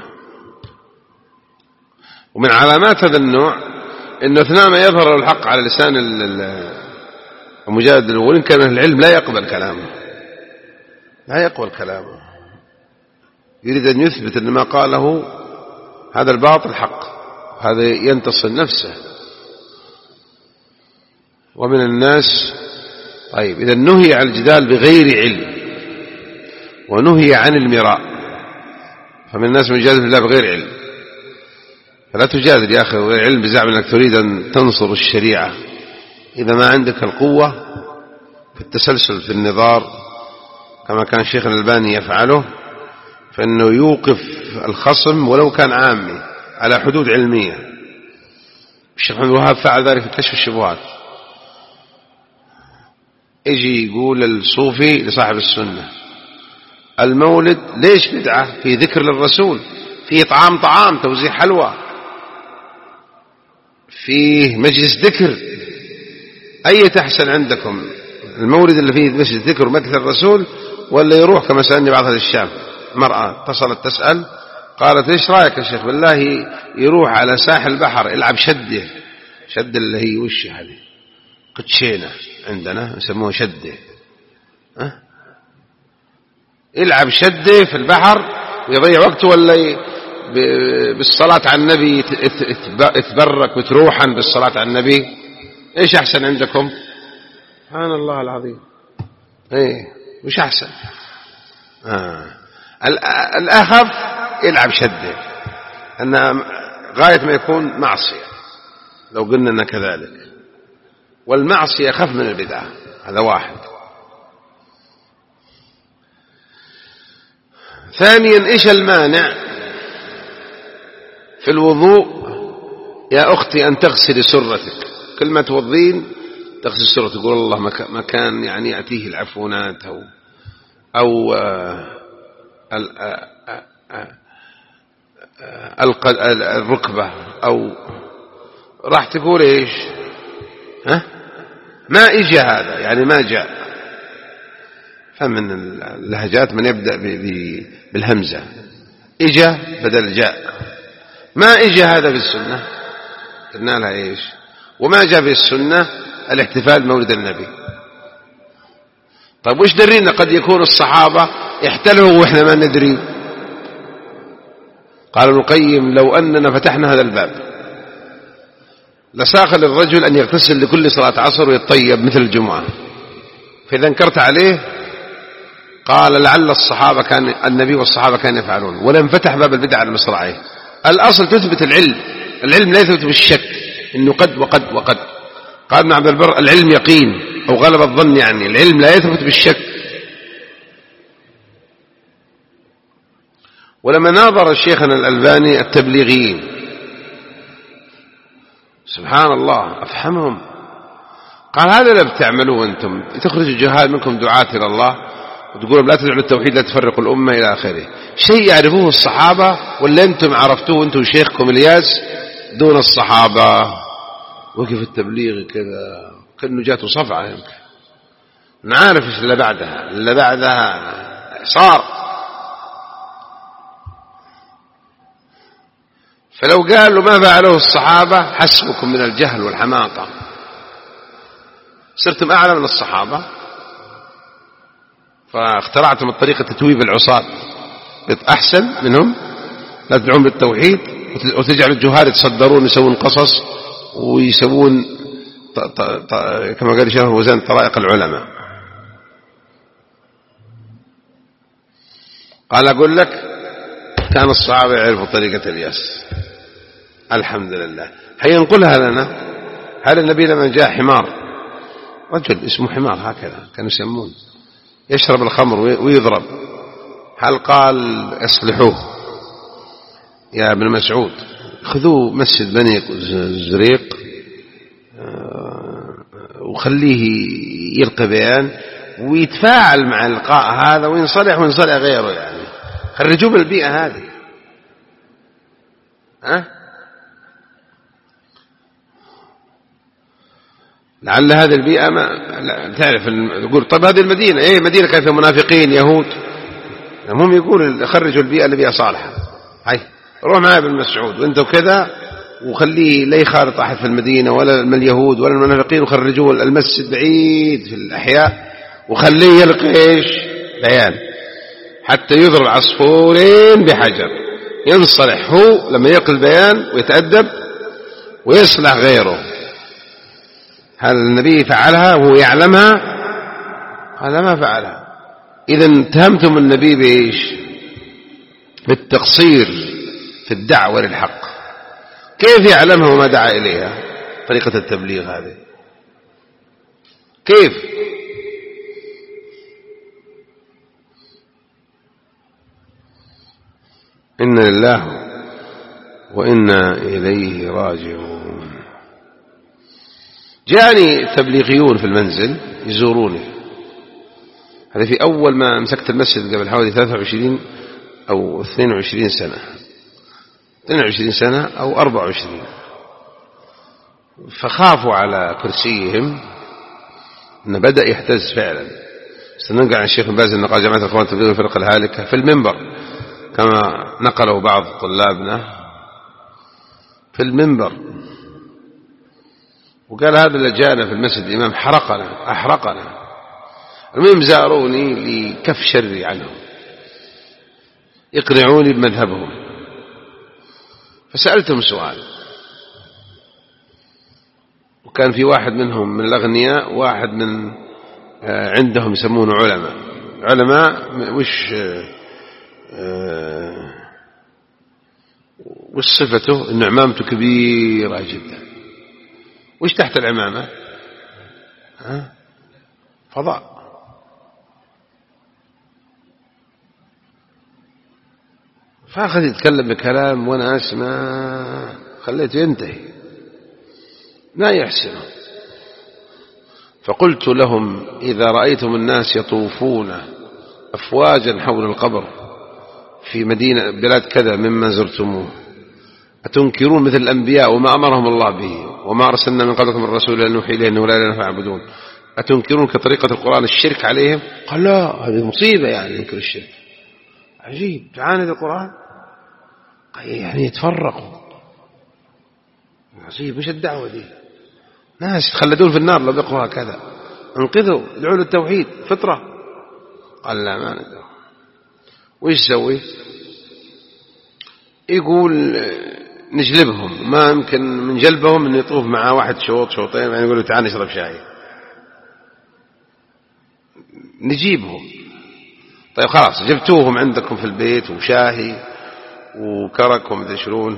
ومن علامات هذا النوع أنه أثناء ما يظهر الحق على لسان المجادل، وإن كان العلم لا يقبل كلامه، لا يقبل كلامه، يريد أن يثبت أن ما قاله هذا الباطل حق، هذا ينتصر نفسه. ومن الناس طيب إذا نهي عن الجدال بغير علم ونهي عن المراء، فمن الناس من يجادل بالله بغير علم، فلا تجادل يا أخي بغير علم بزعم أنك تريد أن تنصر الشريعة إذا ما عندك القوة في التسلسل في النظار كما كان شيخنا الألباني يفعله، فإنه يوقف الخصم ولو كان عامي على حدود علمية. الشيخ محمد الوهاب فعل ذلك في كشف الشبهات، يجي يقول الصوفي لصاحب السنة المولد ليش بدعة؟ في ذكر للرسول، فيه طعام توزيع حلوى، فيه مجلس ذكر، أي تحسن عندكم المولد اللي فيه مجلس ذكر ومدح الرسول، ولا يروح كما سألني بعض أهل الشام مرأة اتصلت تسأل قالت ايش رأيك يا شيخ بالله يروح على ساحل البحر يلعب شدة اللي هي وش هذه قتشينة عندنا يسموها شدة، يلعب شدة في البحر ويضيع وقته، ولا بالصلاة على النبي يتبرك وتروحا بالصلاة على النبي؟ ايش احسن عندكم؟ سبحان الله العظيم، ايه وش احسن؟ الأخف يلعب شدة، أن غاية ما يكون معصية لو قلنا أنها كذلك، والمعصية أخف من البدعة، هذا واحد. ثانيا إيش المانع في الوضوء يا أختي أن تغسلي سرتك؟ كل ما توضين تغسل سرتك، تقول الله مكان يعني يأتيه العفونات أو الركبة، أو راح تقول إيش؟ ما إجا هذا يعني ما جاء. فمن اللهجات من يبدأ بالهمزة، إجا بدل جاء، ما إجا هذا بالسنة، قلنا لها إيش؟ وما جاء بالسنة الاحتفال بمولد النبي. طيب وش درينا قد يكون الصحابة احتلوا وإحنا ما ندري؟ قال ابن القيم لو أننا فتحنا هذا الباب لساق للرجل أن يغتسل لكل صلاة عصر ويتطيب مثل الجمعة، فإذا انكرت عليه قال لعل الصحابة كان النبي والصحابة كانوا يفعلون، ولم فتح باب البدع على مصراعيه. الأصل تثبت العلم لا يثبت بالشك إنه قد وقد. قال ابن عبد البر العلم يقين أو غلب الظن، يعني العلم لا يثبت بالشك. ولما ناظر شيخنا الألباني التبليغيين سبحان الله أفهمهم، قال هذا اللي بتعملوه أنتم، تخرج الجهال منكم دعاة إلى الله وتقولوا لا تدعوا للتوحيد لا تفرقوا الأمة إلى آخره. شيء يعرفوه الصحابة ولا أنتم عرفتوه أنتم شيخكم الياس دون الصحابة؟ وقف التبليغ كذا كأنه جاته صفعة، يمكن نعرف إيش اللي بعدها صار. فلو قال له ما فعله الصحابة حسبكم من الجهل والحماقة، صرتم أعلى من الصحابة، فاخترعتم الطريقة تتويب العصاة أحسن منهم، لا تدعون بالتوحيد وتجعل الجهال يتصدرون يسوون قصص ويسوون كما قال الشيخ وزان طرائق العلماء. قال أقول لك كان الصحابة يعرفوا طريقة الياس الحمد لله. هينقلها لنا. هل النبي لما جاء حمار، رجل اسمه حمار هكذا كانوا يسمون، يشرب الخمر ويضرب، هل قال اصلحوه يا ابن مسعود خذوه مسجد بني زريق وخليه يلقي بيان ويتفاعل مع اللقاء هذا وينصلح وينصلح غيره، يعني خرجوه من البيئة هذه. لعل هذه البيئة ما تعرف يقول طب هذه المدينة ايه مدينة كان فيها منافقين يهود، هم يقول خرجوا البيئة اللي بيئة صالحة، هاي روح معي ابن مسعود وانت وكذا وخليه لا يخالط أحد في المدينة ولا اليهود ولا المنافقين، وخرجوه المسجد بعيد في الأحياء وخليه يلقي ايش بيان حتى يضرب عصفورين بحجر، ينصلح هو لما يلقي البيان ويتأدب ويصلح غيره. هل النبي فعلها وهو يعلمها؟ قال ما فعلها. إذا اتهمتم النبي بإيش؟ بالتقصير في الدعوة للحق. كيف يعلمها وما دعا إليها؟ طريقة التبليغ هذه كيف؟ إنا لله وإنا إليه راجعون. جاءني تبليغيون في المنزل يزوروني، هذا في أول ما مسكت المسجد قبل حوالي 23 أو 22 سنة، 22 سنة أو 24، فخافوا على كرسيهم أنه بدأ يهتز فعلا. سننقل عن الشيخ بن باز أنه قال جماعة الإخوان تبليغ الفرقة الهالكة في المنبر كما نقله بعض طلابنا في المنبر، وقال هذا اللي جاءنا في المسجد الإمام أحرقنا. المهم زاروني لكف شري عنهم يقنعوني بمذهبهم، فسألتهم سؤال، وكان في واحد منهم من الأغنياء واحد من عندهم يسمونه علماء وش صفته؟ إن عمامته كبيرة جدا. وش تحت العمامة؟ فضاء. فأخذ يتكلم بكلام وأنا أسمع، خليته ينتهي ما يحسنه. فقلت لهم إذا رأيتم الناس يطوفون أفواجا حول القبر في مدينة بلاد كذا مما زرتموه أتنكرون مثل الأنبياء وما أمرهم الله به وما أرسلنا من قبلكم الرسول أن نوحي إليه أنه لا إله إلا هو فاعبدون، أتنكرون كطريقة القرآن الشرك عليهم؟ قال لا، هذه مصيبة يعني ينكر الشرك. عجيب، تعاند القرآن يعني يتفرقوا. عجيب، وش الدعوة دي؟ ناس يتخلدون في النار لو بيقروا هكذا. انقذوا، ادعوا للتوحيد فطرة. قال لا ما ندعو. وإيش سوي؟ يقول نجلبهم، ما يمكن من جلبهم أن يطوف معه واحد شوطين يعني يقول له تعال نشرب شاي. نجيبهم. طيب خلاص جبتوهم عندكم في البيت وشاهي وكرك ومدري شلون،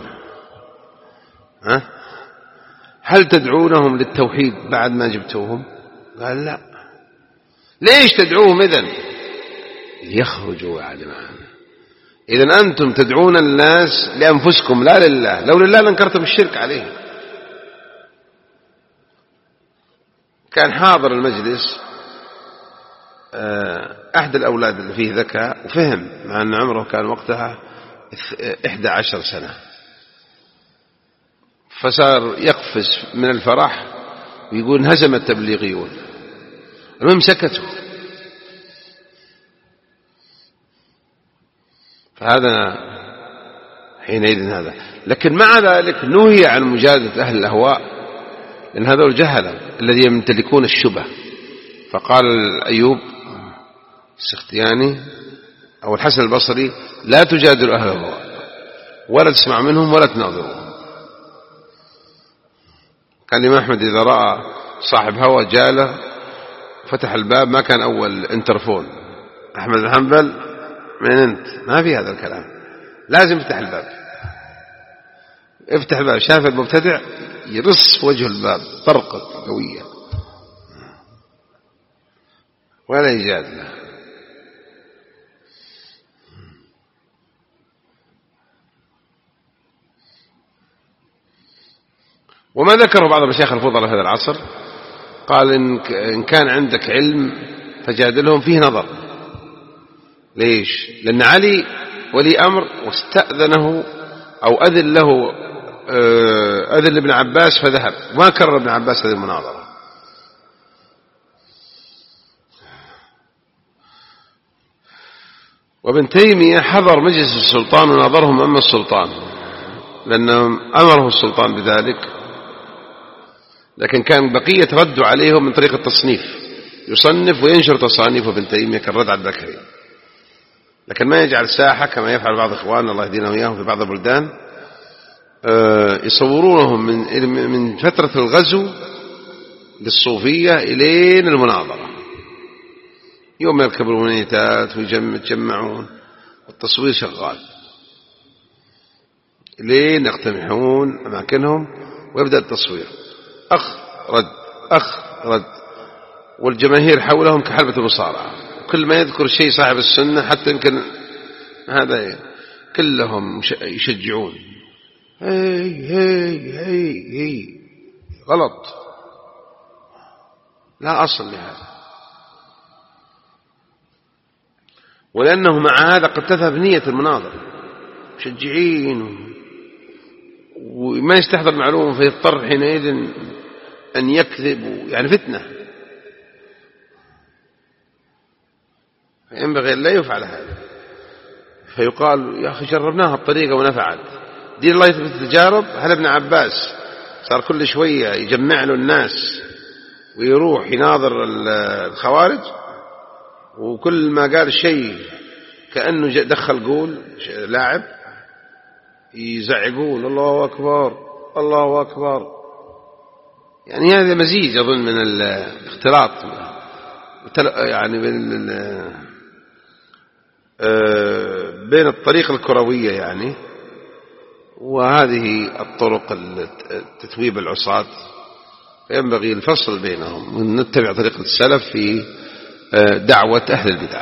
هل تدعونهم للتوحيد بعد ما جبتوهم؟ قال لا. ليش تدعوهم إذن؟ ليخرجوا بعد معنا. إذن أنتم تدعون الناس لأنفسكم لا لله، لو لله لانكرتم الشرك عليه. كان حاضر المجلس أحد الأولاد اللي فيه ذكاء وفهم، مع أن عمره كان وقتها 11 سنة، فصار يقفز من الفرح ويقول انهزم التبليغيون. المهم سكتوا. فهذا حينئذ هذا. لكن مع ذلك نهي عن مجادلة أهل الأهواء، لأن هذول الجهلة الذين يمتلكون الشبه. فقال أيوب السختياني أو الحسن البصري: لا تجادل أهل الأهواء ولا تسمع منهم ولا تناظرهم. كان الإمام أحمد إذا رأى صاحب هوى جاله فتح الباب، ما كان أول انترفون أحمد بن حنبل من أنت، ما في هذا الكلام، لازم يفتح الباب. افتح الباب، شاف المبتدع يرص وجه الباب طرقة قوية ولا يجادله. وما ذكره بعض المشايخ الفضلاء في هذا العصر، قال إن كان عندك علم فجادلهم فيه نظر. ليش؟ لأن علي ولي أمر واستأذنه أو أذن له، أذن لابن عباس فذهب، وما كرر ابن عباس هذه المناظرة. وابن تيمية حضر مجلس السلطان وناظرهم أمام السلطان، لأنهم أمره السلطان بذلك، لكن كان بقية ردوا عليهم من طريق التصنيف، يصنف وينشر تصانيفه ابن تيمية كالرد على البكري، لكن ما يجعل ساحة كما يفعل بعض إخواننا الله يهدينا وإياهم في بعض البلدان، يصورونهم من فترة الغزو للصوفية إلين المناظرة، يوم يركبوا المنيتات ويتجمعون والتصوير شغال إلين يقتمحون أماكنهم ويبدأ التصوير، أخ رد أخ رد، والجماهير حولهم كحلبة المصارعة، كل ما يذكر شيء صاحب السنة حتى يمكن هذا كلهم يشجعون، هي هي هي هي، غلط، لا أصل لهذا. ولأنه مع هذا قد تذهب نية المناظر، مشجعين وما يستحضر معلومة فيضطر حينئذ أن يكذب، يعني فتنة. ينبغي أن لا يفعل هذا، فيقال يا أخي جربناها الطريقة ونفعت، دين الله يثبت التجارب. هل ابن عباس صار كل شوية يجمع له الناس ويروح يناظر الخوارج، وكل ما قال شيء كأنه دخل قول لاعب يزعقون الله أكبر الله أكبر. يعني هذا مزيج أظن من الاختلاط يعني بين الطريقة الكروية يعني وهذه الطرق تتويب العصاة، فينبغي الفصل بينهم ونتبع طريقة السلف في دعوة أهل البدع.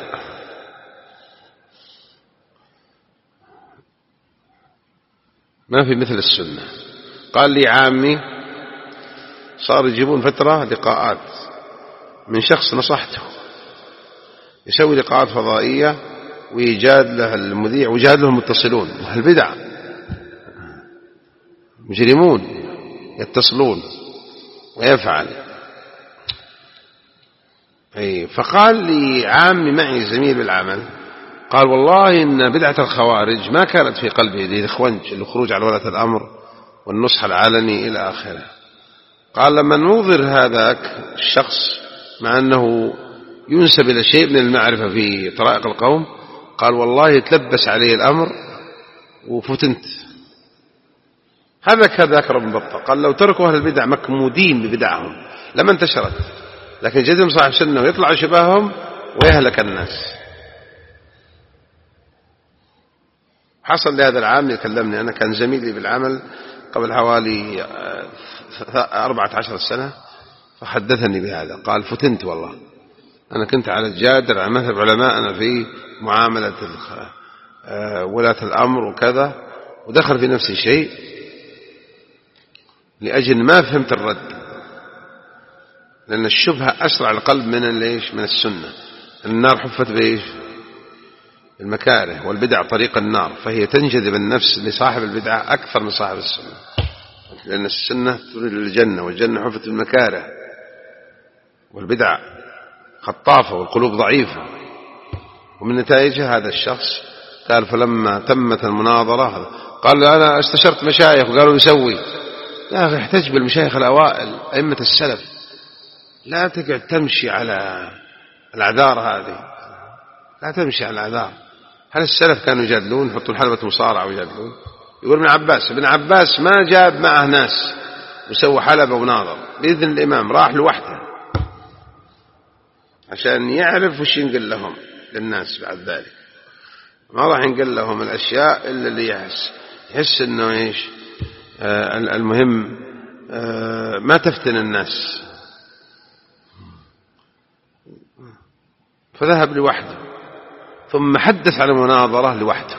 ما في مثل السنة. قال لي عامي صار يجيبون فترة لقاءات من شخص نصحته يسوي لقاءات فضائية ويجاد له المذيع ويجاد له المتصلون، البدع مجرمون يتصلون ويفعل. فقال لي عامي معي زميل بالعمل، قال والله إن بدعة الخوارج ما كانت في قلبه ذي الخونج، الخروج على ولاة الأمر والنصح العلني إلى آخره. قال لما ننظر هذاك الشخص مع أنه ينسب إلى شيء من المعرفة في طرائق القوم، قال والله تلبس عليه الأمر وفتنت. هذا كذاك ابن بطة قال لو تركوا أهل البدع مكمودين ببدعهم لما انتشرت، لكن جدهم صاحب سنة ويطلع شبههم ويهلك الناس. حصل لهذا العام يكلمني، أنا كان زميلي بالعمل قبل حوالي 14 سنة، فحدثني بهذا قال فتنت والله، أنا كنت على الجادر على مذهب علماءنا في معاملة ولاة الأمر وكذا، ودخل في نفسي شيء لأجل ما فهمت الرد، لأن الشبهة أسرع القلب من ليش من السنة. النار حفت بإيش؟ المكاره، والبدع طريق النار، فهي تنجذب النفس لصاحب البدعة أكثر من صاحب السنة، لأن السنة تريد الجنة والجنة حفت المكاره، والبدع خطافة والقلوب ضعيفة. ومن نتائجها هذا الشخص قال فلما تمت المناظرة قال أنا استشرت مشايخ وقالوا يسوي. لا أخي، احتج بالمشايخ الأوائل أئمة السلف، لا تقعد تمشي على الأعذار هذه، لا تمشي على الأعذار. هل السلف كانوا يجادلون، يحطون حلبة مصارعة ويجادلون؟ يقول ابن عباس ما جاب معه ناس وسوى حلبة وناظر بإذن الإمام، راح لوحده عشان يعرف وش ينقل لهم للناس بعد ذلك. ما راح ينقل لهم الأشياء إلا اللي يحس إنه إيش المهم ما تفتن الناس. فذهب لوحده، ثم حدث على مناظرة لوحده،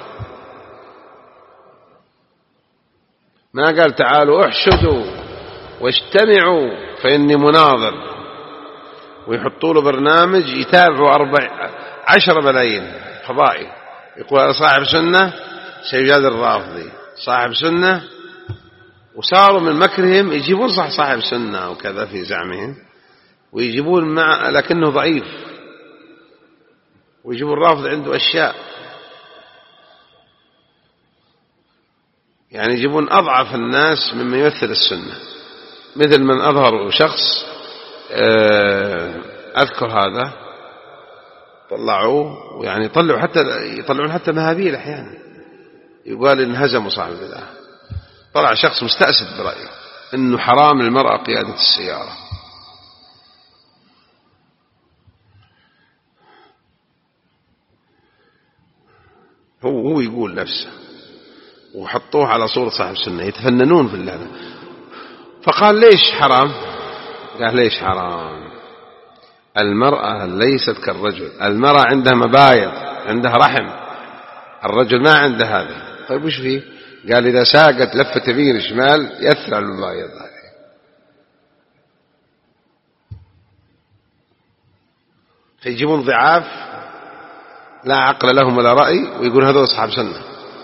ما قال تعالوا احشدوا واجتمعوا فإني مناظر، ويحطوا له برنامج يتابعوا 10 ملايين فضائي، يقول صاحب سنة سيجادل الرافضي، صاحب سنة. وصاروا من مكرهم يجيبون صاحب سنة وكذا في زعمهم، ويجيبون مع لكنه ضعيف، ويجيبون الرافض عنده أشياء، يعني يجيبون أضعف الناس مما يمثل السنة، مثل من أظهر شخص أذكر هذا طلعوه، يعني يطلعون حتى مهابيل أحيانا، يقال إن هزموا صاحب البدعة. طلع شخص مستأسد برأيه إنه حرام للمرأة قيادة السيارة، هو يقول نفسه، وحطوه على صورة صاحب سنة، يتفننون في هذا. فقال ليش حرام؟ قال ليش حرام؟ المرأة ليست كالرجل، المرأة عندها مبايض، عندها رحم، الرجل ما عنده هذا. طيب وش فيه؟ قال إذا ساقت لفة يمين شمال يأثر على المبايض هذه. فيجيبون ضعاف لا عقل لهم ولا رأي ويقول هذا أصحاب سنة،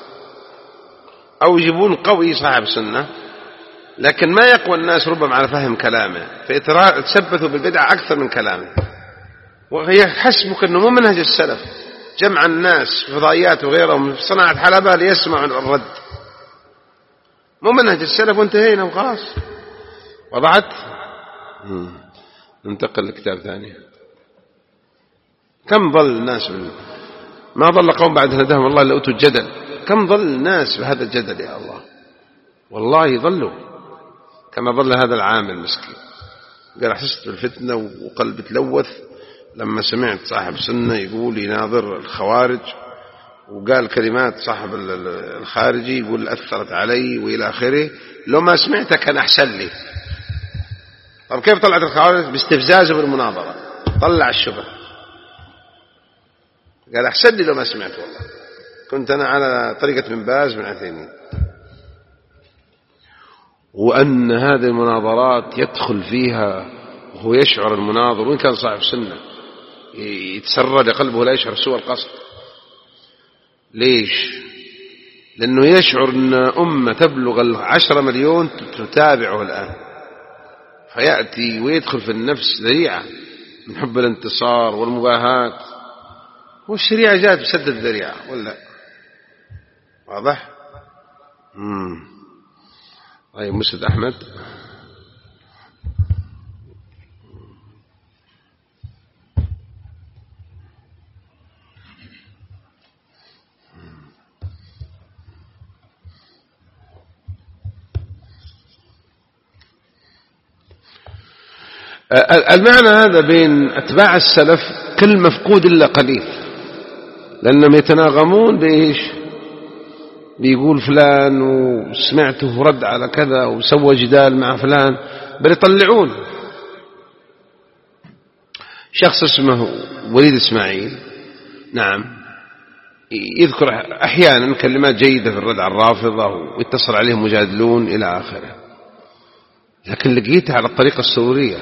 أو يجيبون قوي صاحب سنة لكن ما يقوى الناس ربما على فهم كلامه، فيتثبتوا بالبدعة أكثر من كلامه. وهي حسبك أنه مو منهج السلف جمع الناس في فضائيات وغيرهم في صناعة حلبة ليسمعوا الرد، مو منهج السلف، وانتهينا وخلاص. وضعت ننتقل لكتاب ثاني. كم ظل الناس ما ظل قوم بعد هداهم الله إلا أوتوا الجدل. كم ظل الناس بهذا الجدل يا الله، والله ظلوا كما ظل هذا العامل المسكين. قال حسست بالفتنة وقلبي تلوث لما سمعت صاحب سنة يقول يناظر الخوارج، وقال كلمات صاحب الخارجي يقول أثرت علي وإلى آخره، لو ما سمعتها كان أحسن لي. طب كيف طلعت الخوارج؟ باستفزازه بالمناظرة، طلع الشبه. قال أحسن لي لو ما سمعت، والله كنت أنا على طريقة بن باز بن عثيمين. وأن هذه المناظرات يدخل فيها وهو يشعر المناظر وإن كان صاحب سنة يتسرد قلبه لا يشعر سوى القصد. ليش؟ لأنه يشعر أن أمة تبلغ 10 مليون تتابعه الآن، فيأتي ويدخل في النفس ذريعة من حب الانتصار والمباهات، والشريعة جاءت بسد الذريعة ولا واضح؟ طيب مسد أحمد. المعنى هذا بين أتباع السلف كل مفقود إلا قليل، لأنهم يتناغمون بإيش؟ بيقول فلان وسمعته رد على كذا وسوى جدال مع فلان، بل يطلعون. شخص اسمه وليد إسماعيل، نعم، يذكر أحيانا كلمات جيدة في الرد على الرافضة ويتصل عليهم مجادلون إلى آخره، لكن لقيتها على الطريقة السرورية.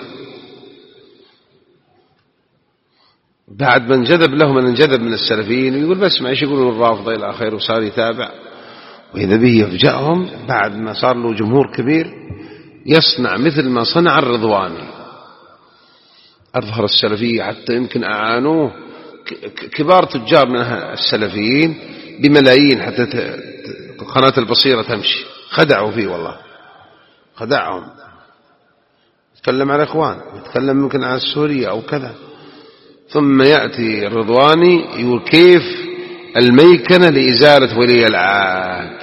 بعد ما انجذب له من انجذب من السلفيين ويقول بس ما ايش يقولون الرافضة إلى آخره، وصار يتابع، وإذا به يفجأهم بعد ما صار له جمهور كبير يصنع مثل ما صنع الرضواني. أظهر السلفية حتى يمكن أعانوه كبار تجار من السلفيين بملايين حتى قناة البصيرة تمشي، خدعوا فيه والله، خدعهم، يتكلم على الإخوان، يتكلم ممكن عن سوريا أو كذا، ثم يأتي الرضواني يقول كيف الميكنة لإزالة ولي العهد.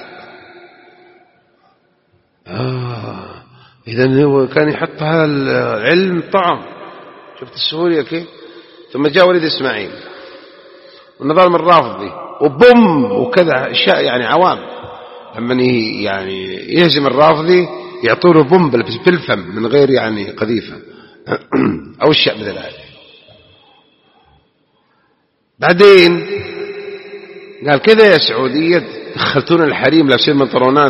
إذن هو كان يحط هذا العلم طعم. شفت سوريا كيف؟ ثم جاء وليد إسماعيل والنظام الرافضي وبوم وكذا أشياء يعني عوام، لما يعني يهزم الرافضي يعطونه بوم بالفم من غير يعني قذيفة أو الشيء مثل هذا. بعدين قال كذا يا سعودية دخلتون الحريم لابسين بنطلونات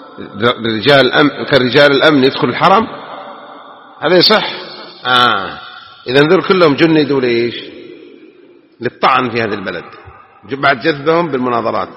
كرجال الأمن يدخل الحرم، هذا يصح؟ إذا ذول كلهم جندوا ليش؟ للطعن في هذا البلد بعد جذبهم بالمناظرات.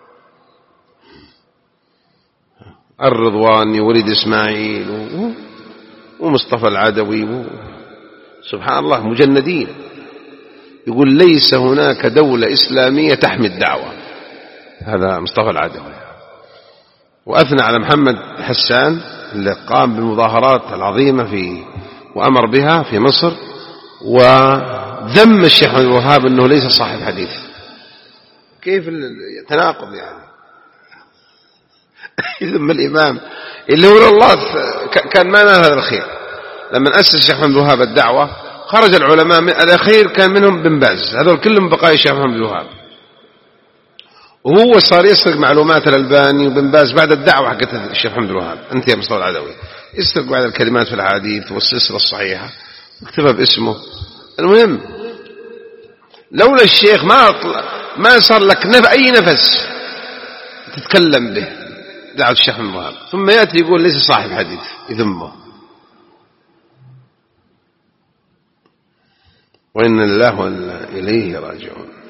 الرضواني ووليد إسماعيل ومصطفى العدوي سبحان الله مجندين. يقول ليس هناك دولة إسلامية تحمي الدعوة، هذا مصطفى العدوي. وأثنى على محمد حسان اللي قام بالمظاهرات العظيمة وأمر بها في مصر، وذم الشيخ محمد الوهاب أنه ليس صاحب حديث. كيف التناقض يعني يذم الإمام اللي هو الله كان ما نال هذا الخير. لما أسس الشيخ محمد الوهاب الدعوة خرج العلماء من الأخير كان منهم بن باز، هذول كلهم بقايا الشيخ محمد الوهاب، وهو صار يسرق معلومات الألباني وبن باز بعد الدعوة حقت الشيخ محمد الوهاب. أنت يا مصطفى العدوي يسرق بعض الكلمات في الحديث والسلسلة الصحيحة واكتبها باسمه. المهم لولا الشيخ ما صار لك أي نفس تتكلم به دعوة الشيخ محمد الوهاب، ثم يأتي يقول ليس صاحب حديث يذمه. وإن الله وإنا إليه راجعون.